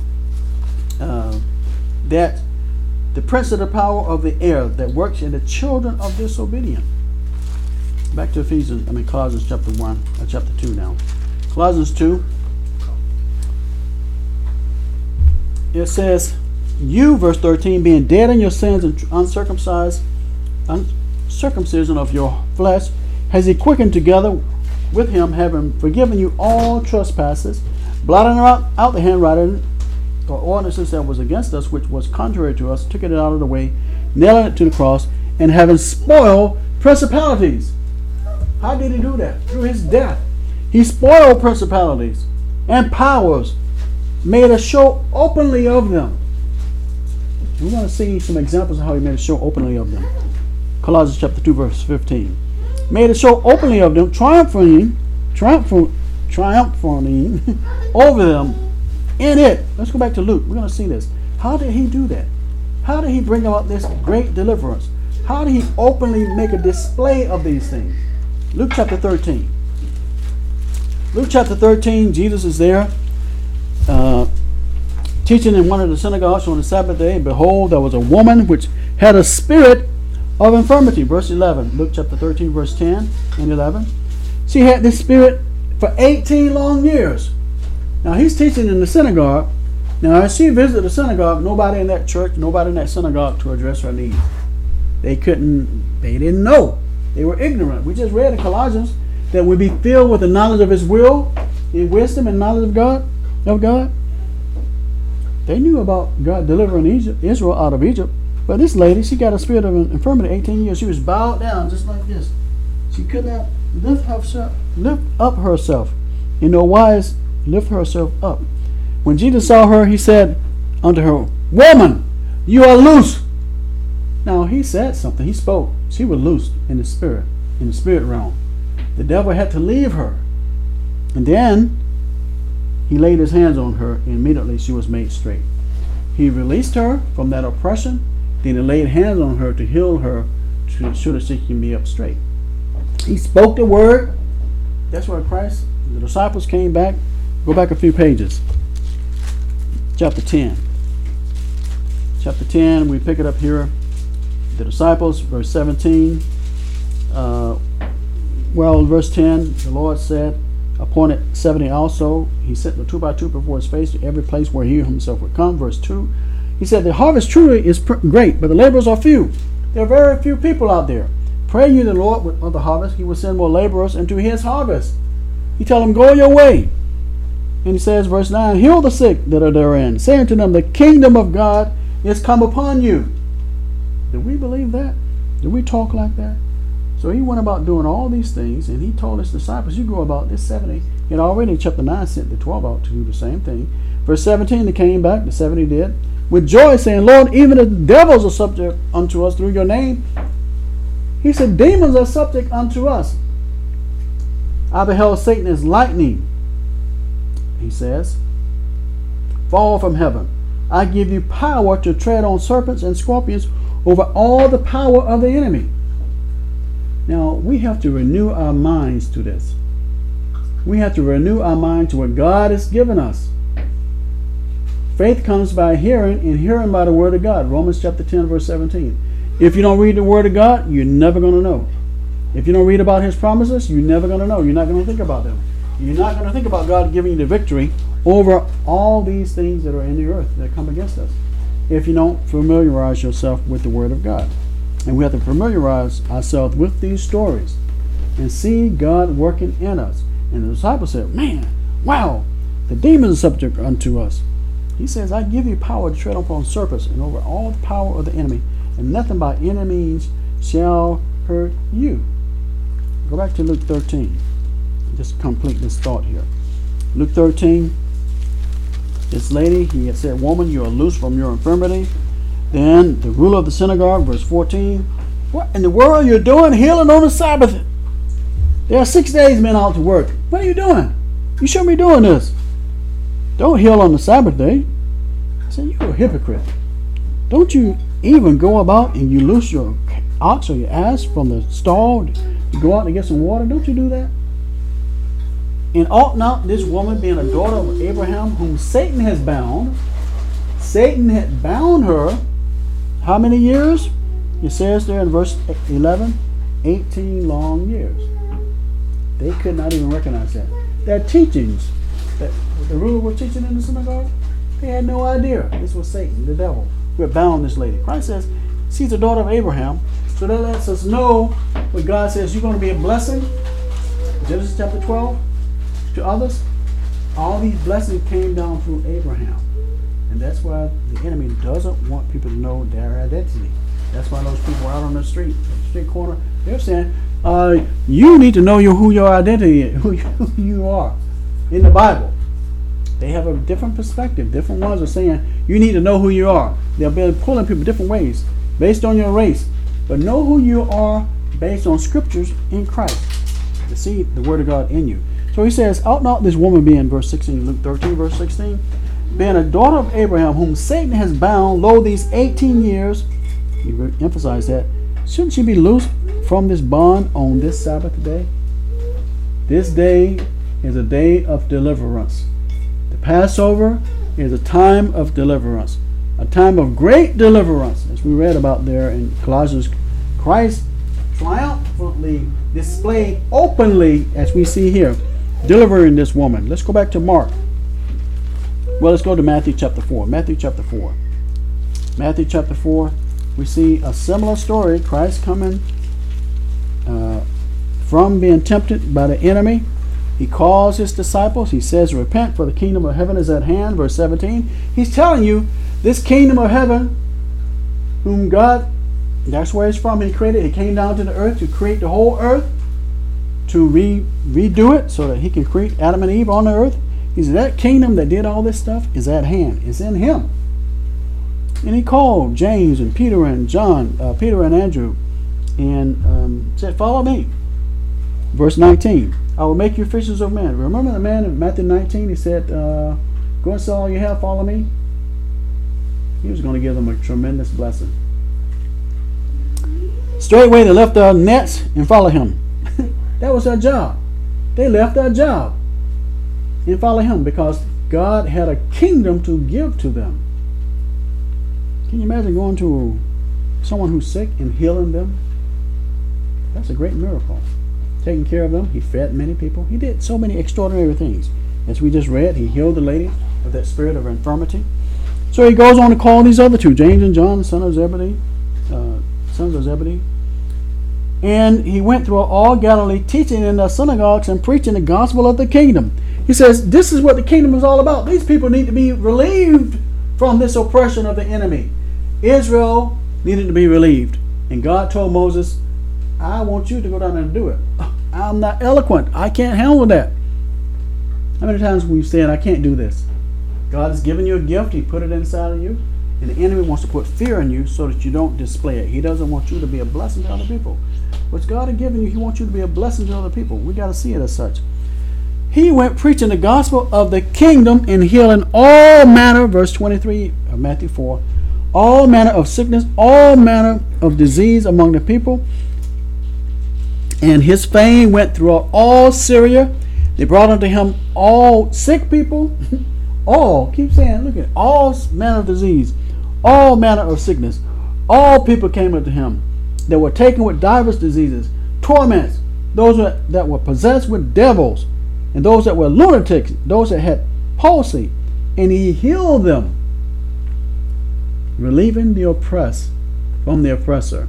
uh, that the prince of the power of the air that works in the children of disobedience. Back to Ephesians, I mean Colossians chapter one, uh, chapter two now. Colossians two. It says, you, verse thirteen, being dead in your sins and uncircumcised, uncircumcision of your flesh, has He quickened together with Him, having forgiven you all trespasses, blotting out, out the handwriting or ordinances that was against us, which was contrary to us, took it out of the way, nailing it to the cross, and having spoiled principalities. How did he do that? Through his death. He spoiled principalities and powers, made a show openly of them. We're going to see some examples of how he made a show openly of them. Colossians chapter two, verse fifteen. Made a show openly of them, triumphing, triumphing, triumphing over them in it. Let's go back to Luke. We're going to see this. How did he do that? How did he bring about this great deliverance? How did he openly make a display of these things? Luke chapter thirteen. Luke chapter thirteen, Jesus is there uh, teaching in one of the synagogues on the Sabbath day. And behold, there was a woman which had a spirit of infirmity. Verse eleven. Luke chapter thirteen, verse ten and eleven. She had this spirit for eighteen long years. Now he's teaching in the synagogue. Now as she visited the synagogue, nobody in that church, nobody in that synagogue to address her needs. They couldn't, they didn't know. They were ignorant. We just read in Colossians that we be filled with the knowledge of his will, in wisdom and knowledge of God, of God. They knew about God delivering Egypt, Israel out of Egypt. But this lady, she got a spirit of infirmity eighteen years. She was bowed down just like this. She could not lift herself, lift up herself. In no wise lift herself up. When Jesus saw her, he said unto her, Woman, you are loose. Now he said something. He spoke. She was loosed in the spirit, in the spirit realm. The devil had to leave her. And then he laid his hands on her, and immediately she was made straight. He released her from that oppression. Then he laid hands on her to heal her, to, so that she can be up straight. He spoke the word. That's why Christ, the disciples came back. Go back a few pages. Chapter ten. Chapter ten, we pick it up here. The disciples, verse seventeen. Uh, well, verse ten, the Lord said, appointed seventy also. He sent them two by two before his face to every place where he himself would come. Verse two. He said, the harvest truly is pr- great, but the laborers are few. There are very few people out there. Pray you the Lord of the harvest, he will send more laborers into his harvest. He tell them, go your way. And he says, verse nine, heal the sick that are therein, saying to them, the kingdom of God is come upon you. Do we believe that? Do we talk like that? So he went about doing all these things, and he told his disciples, you go about this seventy. He had already in chapter nine sent the twelve out to do the same thing. Verse seventeen, they came back, the seventy did, with joy, saying, Lord, even the devils are subject unto us through your name. He said, demons are subject unto us. I beheld Satan as lightning, he says, fall from heaven. I give you power to tread on serpents and scorpions, over all the power of the enemy. Now, we have to renew our minds to this. We have to renew our mind to what God has given us. Faith comes by hearing, and hearing by the word of God. Romans chapter ten, verse seventeen. If you don't read the word of God, you're never going to know. If you don't read about his promises, you're never going to know. You're not going to think about them. You're not going to think about God giving you the victory over all these things that are in the earth that come against us, if you don't familiarize yourself with the word of God. And we have to familiarize ourselves with these stories and see God working in us. And the disciples said, man, wow, the demons are subject unto us. He says, I give you power to tread upon serpents and over all the power of the enemy, and nothing by any means shall hurt you. Go back to Luke thirteen. Just complete this thought here. Luke thirteen. This lady, he had said, woman, you are loose from your infirmity. Then the ruler of the synagogue, verse fourteen. What in the world you're doing healing on the Sabbath? There are six days men out to work. What are you doing? You shouldn't be doing this. Don't heal on the Sabbath day. I said, you're a hypocrite. Don't you even go about and you loose your ox or your ass from the stall to go out and get some water? Don't you do that? And ought not this woman, being a daughter of Abraham, whom Satan has bound, Satan had bound her, how many years? It says there in verse eleven, eighteen long years. They could not even recognize that. Their teachings that the ruler was teaching in the synagogue, they had no idea this was Satan, the devil, who had bound this lady. Christ says she's the daughter of Abraham, so that lets us know what God says, you're going to be a blessing. Genesis chapter twelve. To others, all these blessings came down through Abraham. And that's why the enemy doesn't want people to know their identity. That's why those people out on the street, street corner, they're saying, uh, you need to know your, who your identity is, who you, who you are in the Bible. They have a different perspective. Different ones are saying, you need to know who you are. They'll be pulling people different ways based on your race. But know who you are based on scriptures in Christ, to see the word of God in you. So he says, ought not this woman be, in verse sixteen, Luke thirteen, verse sixteen, being a daughter of Abraham, whom Satan has bound, lo, these eighteen years, you emphasize that, shouldn't she be loosed from this bond on this Sabbath day? This day is a day of deliverance. The Passover is a time of deliverance, a time of great deliverance, as we read about there in Colossians. Christ triumphantly displayed openly, as we see here, delivering this woman. Let's go back to Mark. Well, let's go to Matthew chapter four. Matthew chapter four. Matthew chapter four, we see a similar story. Christ coming uh, from being tempted by the enemy. He calls his disciples. He says, repent, for the kingdom of heaven is at hand. Verse seventeen. He's telling you, this kingdom of heaven, whom God, that's where it's from, he created. He came down to the earth to create the whole earth, to re, redo it so that he can create Adam and Eve on the earth. He said, that kingdom that did all this stuff is at hand. It's in him. And he called James and Peter and John, uh, Peter and Andrew, and um, said, follow me. Verse nineteen. I will make you fishers of men. Remember the man in Matthew nineteen? He said, uh, go and sell all you have, follow me. He was going to give them a tremendous blessing. Straightway they left their nets and followed him. That was their job. They left their job and followed him because God had a kingdom to give to them. Can you imagine going to someone who's sick and healing them? That's a great miracle. Taking care of them. He fed many people. He did so many extraordinary things. As we just read, he healed the lady of that spirit of infirmity. So he goes on to call these other two, James and John, son of Zebedee, uh, sons of Zebedee. And he went through all Galilee, teaching in the synagogues and preaching the gospel of the kingdom. He says, this is what the kingdom is all about. These people need to be relieved from this oppression of the enemy. Israel needed to be relieved. And God told Moses, I want you to go down there and do it. I'm not eloquent. I can't handle that. How many times we've said, I can't do this? God has given you a gift. He put it inside of you. And the enemy wants to put fear in you so that you don't display it. He doesn't want you to be a blessing to other people. What God has given you, he wants you to be a blessing to other people. We got to see it as such. He went preaching the gospel of the kingdom and healing all manner, verse twenty-three of Matthew four, all manner of sickness, all manner of disease among the people. And his fame went throughout all Syria. They brought unto him all sick people, all, keep saying, look at all manner of disease, all manner of sickness. All people came unto him that were taken with divers diseases, torments, those that, that were possessed with devils, and those that were lunatics, those that had palsy, and he healed them, relieving the oppressed from the oppressor.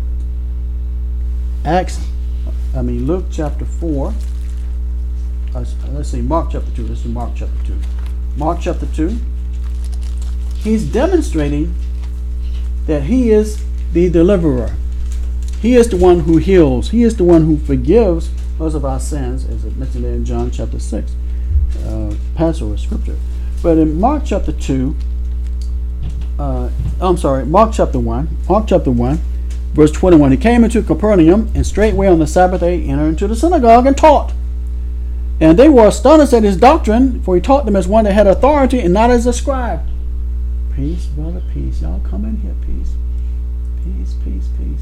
Acts, I mean Luke chapter four. Uh, let's see, Mark chapter two. This is Mark chapter two. Mark chapter two. He's demonstrating that he is the deliverer. He is the one who heals. He is the one who forgives us of our sins, as it mentioned there in John chapter six, uh, Passover scripture. But in Mark chapter two, uh, I'm sorry, Mark chapter one, Mark chapter one, verse twenty-one, he came into Capernaum, and straightway on the Sabbath day entered into the synagogue and taught. And they were astonished at his doctrine, for he taught them as one that had authority and not as a scribe. Peace, brother, peace. Y'all come in here, peace. Peace, peace, peace.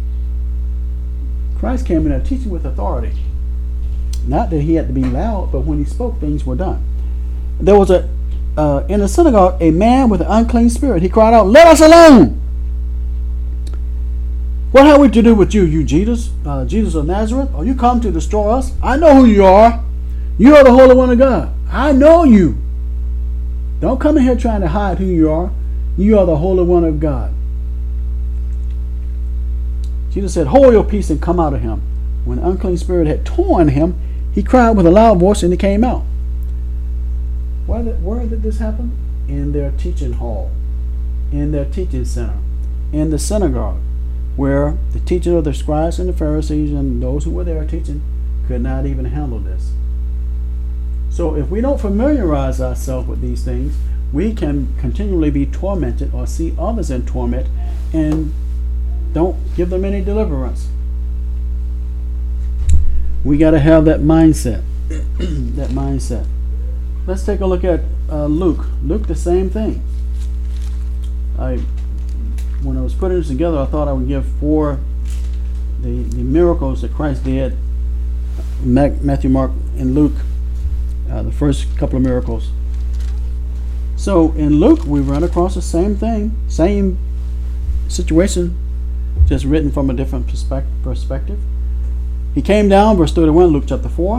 Christ came in there teaching with authority. Not that he had to be loud, but when he spoke, things were done. There was a, uh, in the synagogue, a man with an unclean spirit. He cried out, let us alone! What have we to do with you, you Jesus, uh, Jesus of Nazareth? Are you come to destroy us? I know who you are. You are the Holy One of God. I know you. Don't come in here trying to hide who you are. You are the Holy One of God. Jesus said, hold your peace and come out of him. When the unclean spirit had torn him, he cried with a loud voice and he came out. Where did, where did this happen? In their teaching hall, in their teaching center, in the synagogue. where the teachers of the scribes and the Pharisees and those who were there teaching could not even handle this. So if we don't familiarize ourselves with these things, we can continually be tormented or see others in torment and don't give them any deliverance. We got to have that mindset. that mindset. Let's take a look at uh, Luke. Luke, the same thing. I, when I was putting this together, I thought I would give four the, the miracles that Christ did. Matthew, Mark, and Luke. Uh, the first couple of miracles. So in Luke, we run across the same thing, same situation, just written from a different perspective. perspective. He came down, verse thirty-one, Luke chapter four,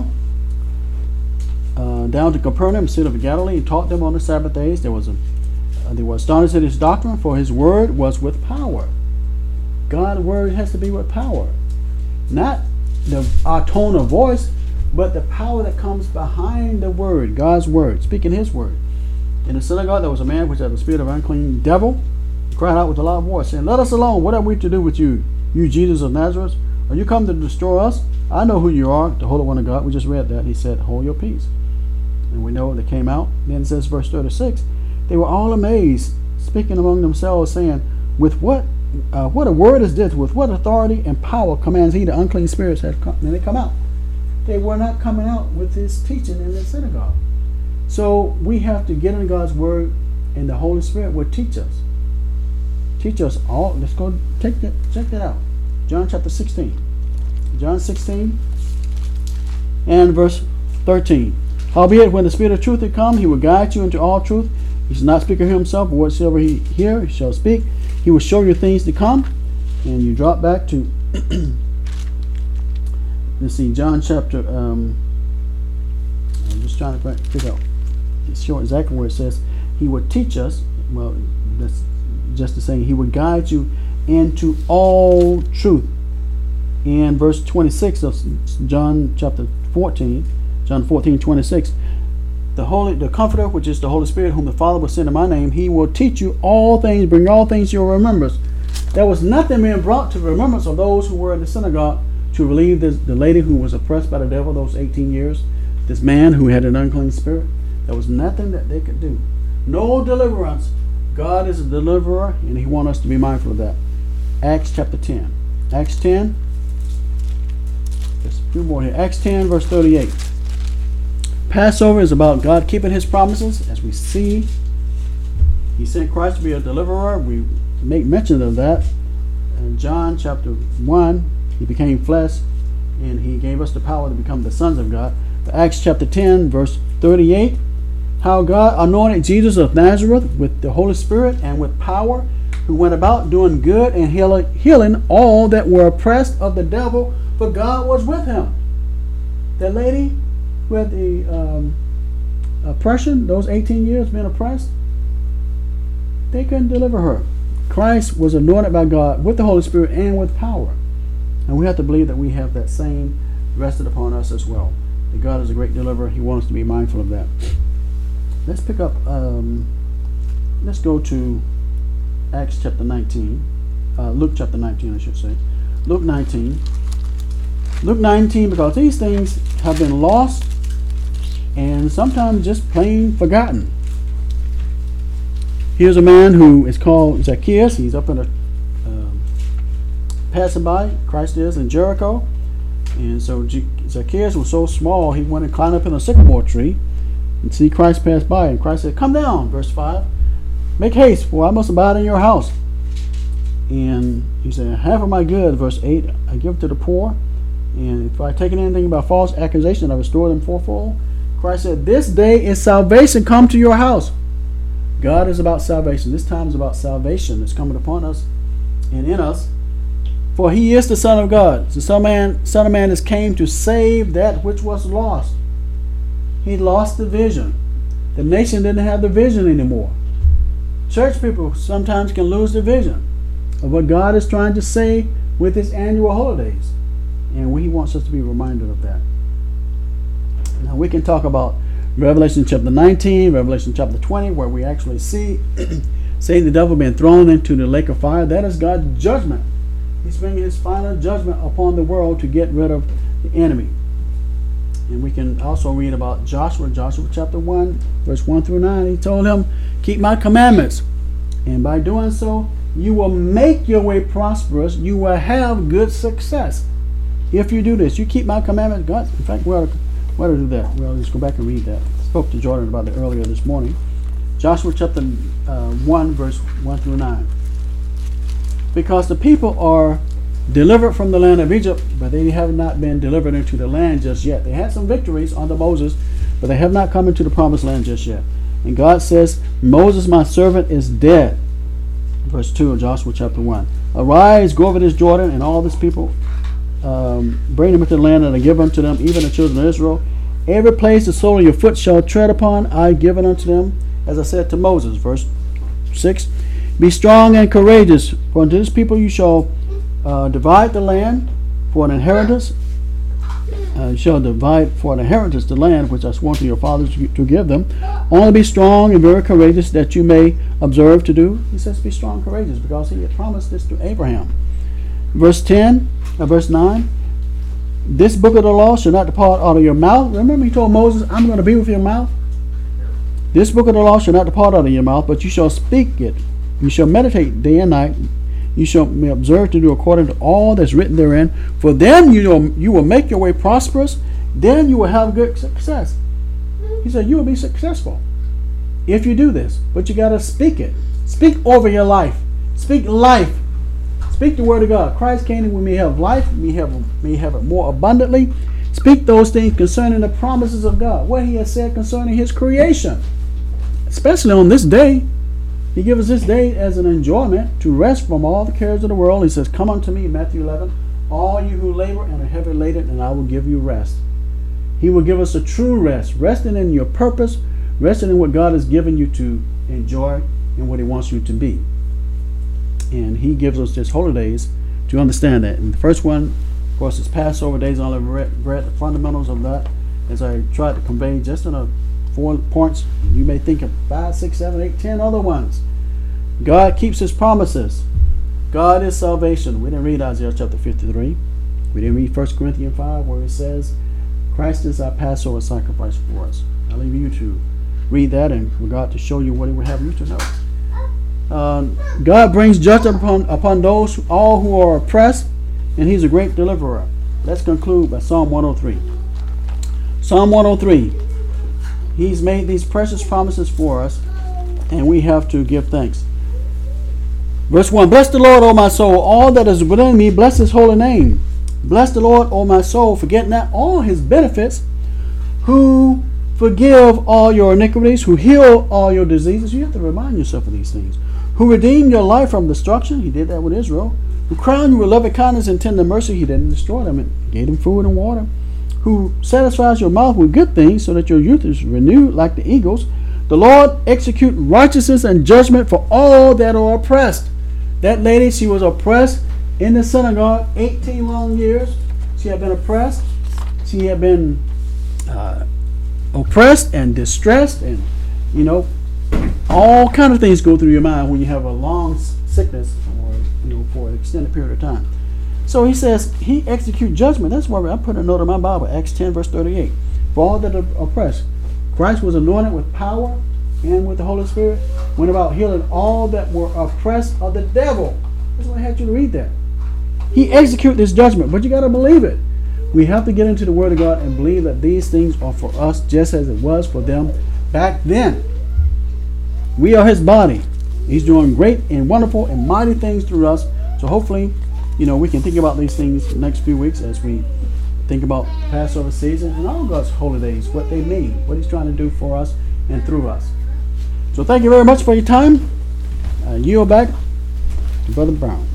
uh, down to Capernaum, city of Galilee, and taught them on the Sabbath days. There was a, uh, they were astonished at his doctrine, for his word was with power. God's word has to be with power, not the our tone of voice, but the power that comes behind the word, God's word, speaking his word. In the synagogue, there was a man which had the spirit of unclean devil. He cried out with a loud voice, saying, "Let us alone. What have we to do with you, you Jesus of Nazareth? Are you come to destroy us? I know who you are, the Holy One of God." We just read that. He said, "Hold your peace." And we know they came out. Then it says, verse thirty-six, they were all amazed, speaking among themselves, saying, "With what uh, what a word is this? With what authority and power commands he the unclean spirits have come?" And they come out. They were not coming out with his teaching in the synagogue. So we have to get in God's word, and the Holy Spirit will teach us. Teach us all. Let's go take that, check that out. John chapter sixteen. John sixteen and verse thirteen. Howbeit, when the Spirit of truth had come, he will guide you into all truth. He shall not speak of himself, but whatsoever he hear, he shall speak. He will show you things to come. And you drop back to let's see, John chapter, um, I'm just trying to figure out, show exactly where it says, he would teach us, well, that's just the saying, he would guide you into all truth. In verse twenty-six of John chapter fourteen, John fourteen, twenty-six, the Holy, the Comforter, which is the Holy Spirit, whom the Father will send in my name, he will teach you all things, bring all things to your remembrance. There was nothing being brought to the remembrance of those who were in the synagogue to relieve this, the lady who was oppressed by the devil those eighteen years, this man who had an unclean spirit. There was nothing that they could do. No deliverance. God is a deliverer, and he wants us to be mindful of that. Acts chapter ten. Acts ten. There's a few more here. Acts ten, verse thirty-eight. Passover is about God keeping his promises. As we see, he sent Christ to be a deliverer. We make mention of that. In John chapter one, he became flesh, and he gave us the power to become the sons of God. Acts chapter ten, verse thirty-eight. How God anointed Jesus of Nazareth with the Holy Spirit and with power, who went about doing good and healing, healing all that were oppressed of the devil, for God was with him. That lady who had the um, oppression, those eighteen years being oppressed, they couldn't deliver her. Christ was anointed by God with the Holy Spirit and with power. And we have to believe that we have that same rested upon us as well. That God is a great deliverer. He wants us to be mindful of that. Let's pick up, um, let's go to Acts chapter nineteen. Uh, Luke chapter nineteen, I should say. Luke nineteen. Luke nineteen, because these things have been lost and sometimes just plain forgotten. Here's a man who is called Zacchaeus. He's up in a um, passing by, Christ is, in Jericho. And so Zacchaeus was so small, he went and climbed up in a sycamore tree and see Christ pass by. And Christ said, "Come down," verse five. "Make haste, for I must abide in your house." And he said, "Half of my goods," verse eight, "I give to the poor. And if I take anything by false accusation, I restore them fourfold." Christ said, "This day is salvation come to your house." God is about salvation. This time is about salvation that's coming upon us and in us. For he is the Son of God. The Son of Man, Son of Man is came to save that which was lost. He lost the vision. The nation didn't have the vision anymore. Church people sometimes can lose the vision of what God is trying to say with his annual holidays. And he wants us to be reminded of that. Now we can talk about Revelation chapter nineteen, Revelation chapter twenty, where we actually see Satan the devil being thrown into the lake of fire. That is God's judgment. He's bringing his final judgment upon the world to get rid of the enemy. And we can also read about Joshua, Joshua chapter one, verse one through nine. He told him, keep my commandments. And by doing so, you will make your way prosperous. You will have good success. If you do this, you keep my commandments. God, in fact, we ought to, we ought to do that. Well, let's go back and read that. I spoke to Jordan about it earlier this morning. Joshua chapter uh, one, verse one through nine. Because the people are delivered from the land of Egypt, but they have not been delivered into the land just yet. They had some victories under Moses, but they have not come into the promised land just yet. And God says, Moses, my servant, is dead. Verse two of Joshua chapter one. Arise, go over this Jordan, and all this people, um, bring them into the land, and I give unto them, even the children of Israel. Every place the sole of your foot shall tread upon, I give it unto them, as I said to Moses. Verse six. Be strong and courageous, for unto this people you shall Uh, divide the land for an inheritance. Uh, you shall divide for an inheritance the land which I swore to your fathers to, to give them. Only be strong and very courageous, that you may observe to do. He says, be strong and courageous, because he had promised this to Abraham. Verse ten, uh, verse nine. This book of the law shall not depart out of your mouth. Remember, he told Moses, I'm going to be with your mouth. This book of the law shall not depart out of your mouth, but you shall speak it. You shall meditate day and night. You shall be observed to do according to all that's written therein. For then you will, you will make your way prosperous. Then you will have good success. He said you will be successful if you do this. But you got to speak it. Speak over your life. Speak life. Speak the word of God. Christ came that we may have life. We have, may have it more abundantly. Speak those things concerning the promises of God. What he has said concerning his creation. Especially on this day. He gives us this day as an enjoyment to rest from all the cares of the world. He says, come unto me, Matthew eleven, all you who labor and are heavy laden, and I will give you rest. He will give us a true rest, resting in your purpose, resting in what God has given you to enjoy and what he wants you to be. And he gives us this holidays to understand that. And the first one, of course, is Passover, days on unleavened bread, the fundamentals of that, as I tried to convey just in a four points. You may think of five, six, seven, eight, ten other ones. God keeps his promises. God is salvation. We didn't read Isaiah chapter fifty-three. We didn't read First Corinthians five, where it says Christ is our Passover sacrifice for us. I leave you to read that and for God to show you what he would have you to know. Uh, God brings judgment upon, upon those who, all who are oppressed, and he's a great deliverer. Let's conclude by Psalm one oh three. Psalm one oh three. He's made these precious promises for us, and we have to give thanks. Verse one, bless the Lord, O my soul, all that is within me, bless his holy name. Bless the Lord, O my soul, forget not all his benefits, who forgive all your iniquities, who heal all your diseases. You have to remind yourself of these things. Who redeemed your life from destruction. He did that with Israel. Who crowned you with loving kindness and tender mercy. He didn't destroy them. He gave them food and water. Who satisfies your mouth with good things, so that your youth is renewed like the eagles. The Lord execute righteousness and judgment for all that are oppressed. That lady, she was oppressed in the synagogue eighteen long years. She had been oppressed. She had been uh, oppressed and distressed, and you know, all kind of things go through your mind when you have a long sickness, or you know, for an extended period of time. So he says he execute judgment. That's why I put a note in my Bible, Acts ten verse thirty-eight. For all that are oppressed, Christ was anointed with power and with the Holy Spirit, went about healing all that were oppressed of the devil. That's why I had you to read that. He executed this judgment, but you got to believe it. We have to get into the Word of God and believe that these things are for us just as it was for them back then. We are his body. He's doing great and wonderful and mighty things through us. So hopefully, you know, we can think about these things the next few weeks as we think about Passover season and all God's holy days, what they mean, what he's trying to do for us and through us. So thank you very much for your time. Uh, yield back to Brother Brown.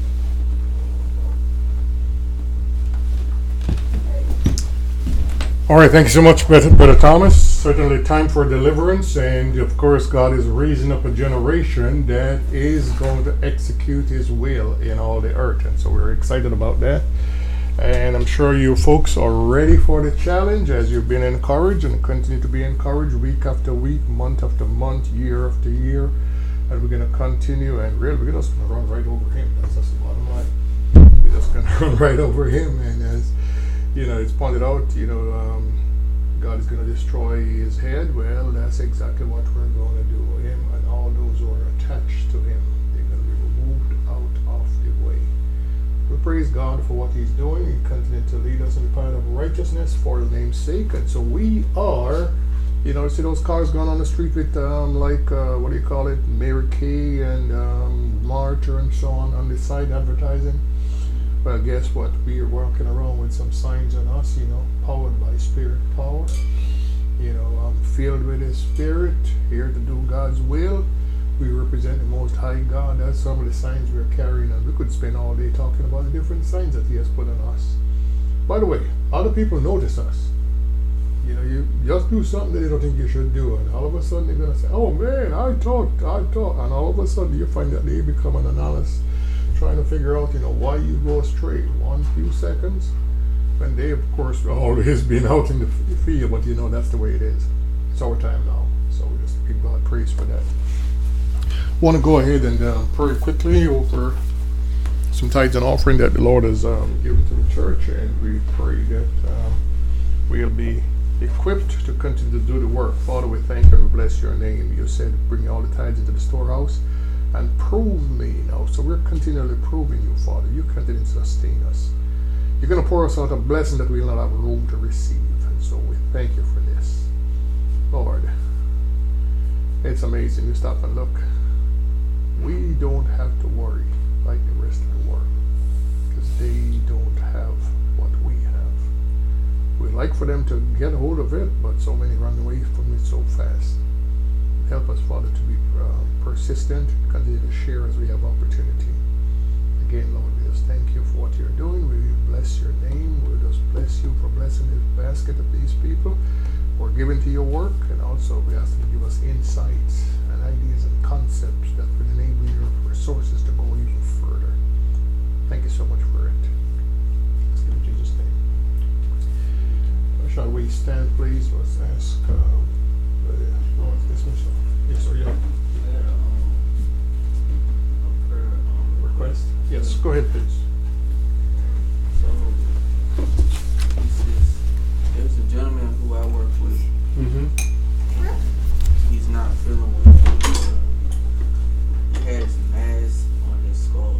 All right, thank you so much, Brother Thomas. Certainly time for deliverance, and of course God is raising up a generation that is going to execute his will in all the earth, and so we're excited about that. And I'm sure you folks are ready for the challenge, as you've been encouraged and continue to be encouraged week after week, month after month, year after year. And we're going to continue, and really, we're just going to run right over him. That's just the bottom line. We just going to run right over him. And as you know, it's pointed out, you know, um, God is going to destroy his head. Well, that's exactly what we're going to do with him, and all those who are attached to him, they're going to be removed out of the way. We praise God for what he's doing. He continues to lead us in the path of righteousness for his name's sake. And so we are, you know, see those cars going on the street with, um, like, uh, what do you call it, Mary Kay and um, Martha and so on on the side advertising. Well, guess what? We are walking around with some signs on us, you know, powered by spirit power. You know, um, filled with his spirit, here to do God's will. We represent the Most High God. That's some of the signs we're carrying, and we could spend all day talking about the different signs that he has put on us. By the way, other people notice us. You know, you just do something that they don't think you should do, and all of a sudden they're going to say, oh man, I thought, I thought, and all of a sudden you find that they become an analyst, trying to figure out, you know, why you go astray one few seconds, when they, of course, always been out in the field, but you know, that's the way it is. It's our time now, so we just give God praise for that. Want to go ahead and uh, pray quickly over some tithes and offering that the Lord has um, given to the church, and we pray that um, we'll be equipped to continue to do the work. Father, we thank you and we bless your name. You said, bring all the tithes into the storehouse and prove me now. So we're continually proving you, Father. You continue to sustain us. You're going to pour us out a blessing that we'll not have room to receive. And so we thank you for this. Lord, it's amazing. You stop and look. We don't have to worry like the rest of the world, because they don't have what we have. We'd like for them to get hold of it, but so many run away from it so fast. Help us, Father, to be uh, persistent, continue to share as we have opportunity. Again, Lord, we just thank you for what you're doing. We bless your name. We just bless you for blessing this basket of these people who are given to your work, and also we ask you to give us insights and ideas and concepts that would enable your resources to go even further. Thank you so much for it. Let's give it in Jesus' name. Uh, shall we stand, please? Let's ask uh, the Lord's dismissal. Yes, sir. Yeah. A prayer, um, Request? Yes, go ahead, please. So, this is, there's a gentleman who I work with. Mm-hmm. He's not feeling well. Uh, he has mass on his skull.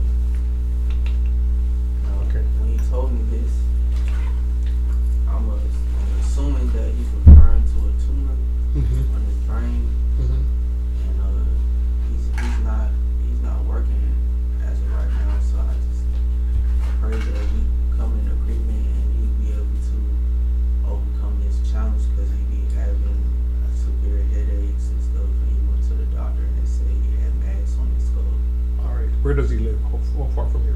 Now, Okay. when he told me this, I'm, a, I'm assuming that he's referring to a tumor Mm-hmm. on his brain, Mm-hmm. and uh, he's he's not he's not working as of right now. So I just pray that we come in agreement and he'll be able to overcome this challenge, because he be having severe headaches and stuff. And he went to the doctor and they said he had mass on his skull. All right. Where does he live? How, how far from here?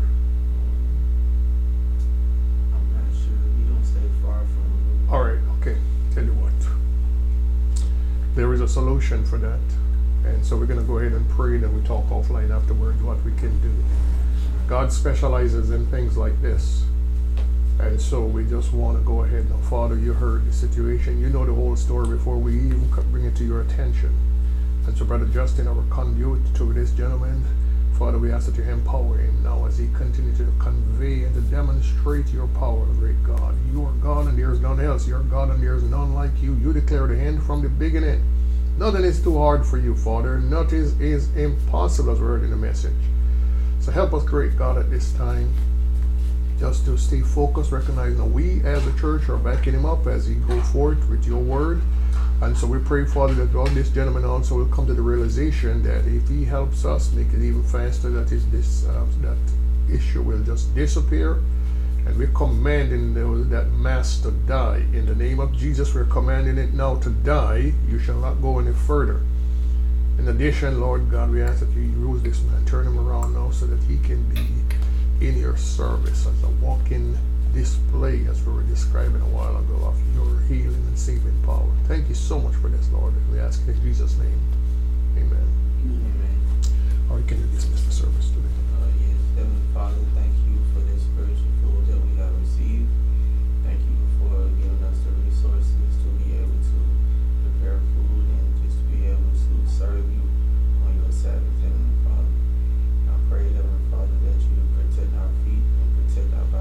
I'm not sure. He don't stay far from me. All right. Okay. Tell you what. There is a solution for that. And so we're going to go ahead and pray, and we talk offline afterwards what we can do. God specializes in things like this. And so we just want to go ahead. Now, Father, you heard the situation. You know the whole story before we even bring it to your attention. And so, Brother Justin, our conduit to this gentleman, Father, we ask that you empower him now as he continues to convey and to demonstrate your power, great God. You are God and there is none else. You are God and there is none like you. You declare the end from the beginning. Nothing is too hard for you, Father. Nothing is, is impossible, as we heard in the message. So help us, great God, at this time, just to stay focused, recognizing that we as a church are backing him up as he go forth with your word. And so we pray, Father, that all this gentleman also will come to the realization that if he helps us make it even faster, that is this uh, that issue will just disappear. And we're commanding the, that mass to die. In the name of Jesus, we're commanding it now to die. You shall not go any further. In addition, Lord God, we ask that you use this man, turn him around now so that he can be in your service as a walking display, as we were describing a while ago, of your healing and saving power. Thank you so much for this, Lord. And we ask in Jesus' name. Amen. Amen. Or you can dismiss the service today. Uh, yes, Heavenly Father, thank you for this spiritual food that we have received. Thank you for giving us the resources to be able to prepare food and just to be able to serve you on your Sabbath, Heavenly Father. I pray, Heavenly Father, that you protect our feet and protect our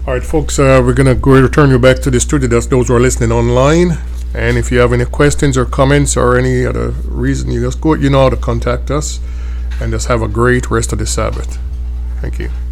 All right, folks, uh, we're going to go return you back to the studio. That's those who are listening online. And if you have any questions or comments or any other reason, you just go, you know how to contact us. And just have a great rest of the Sabbath. Thank you.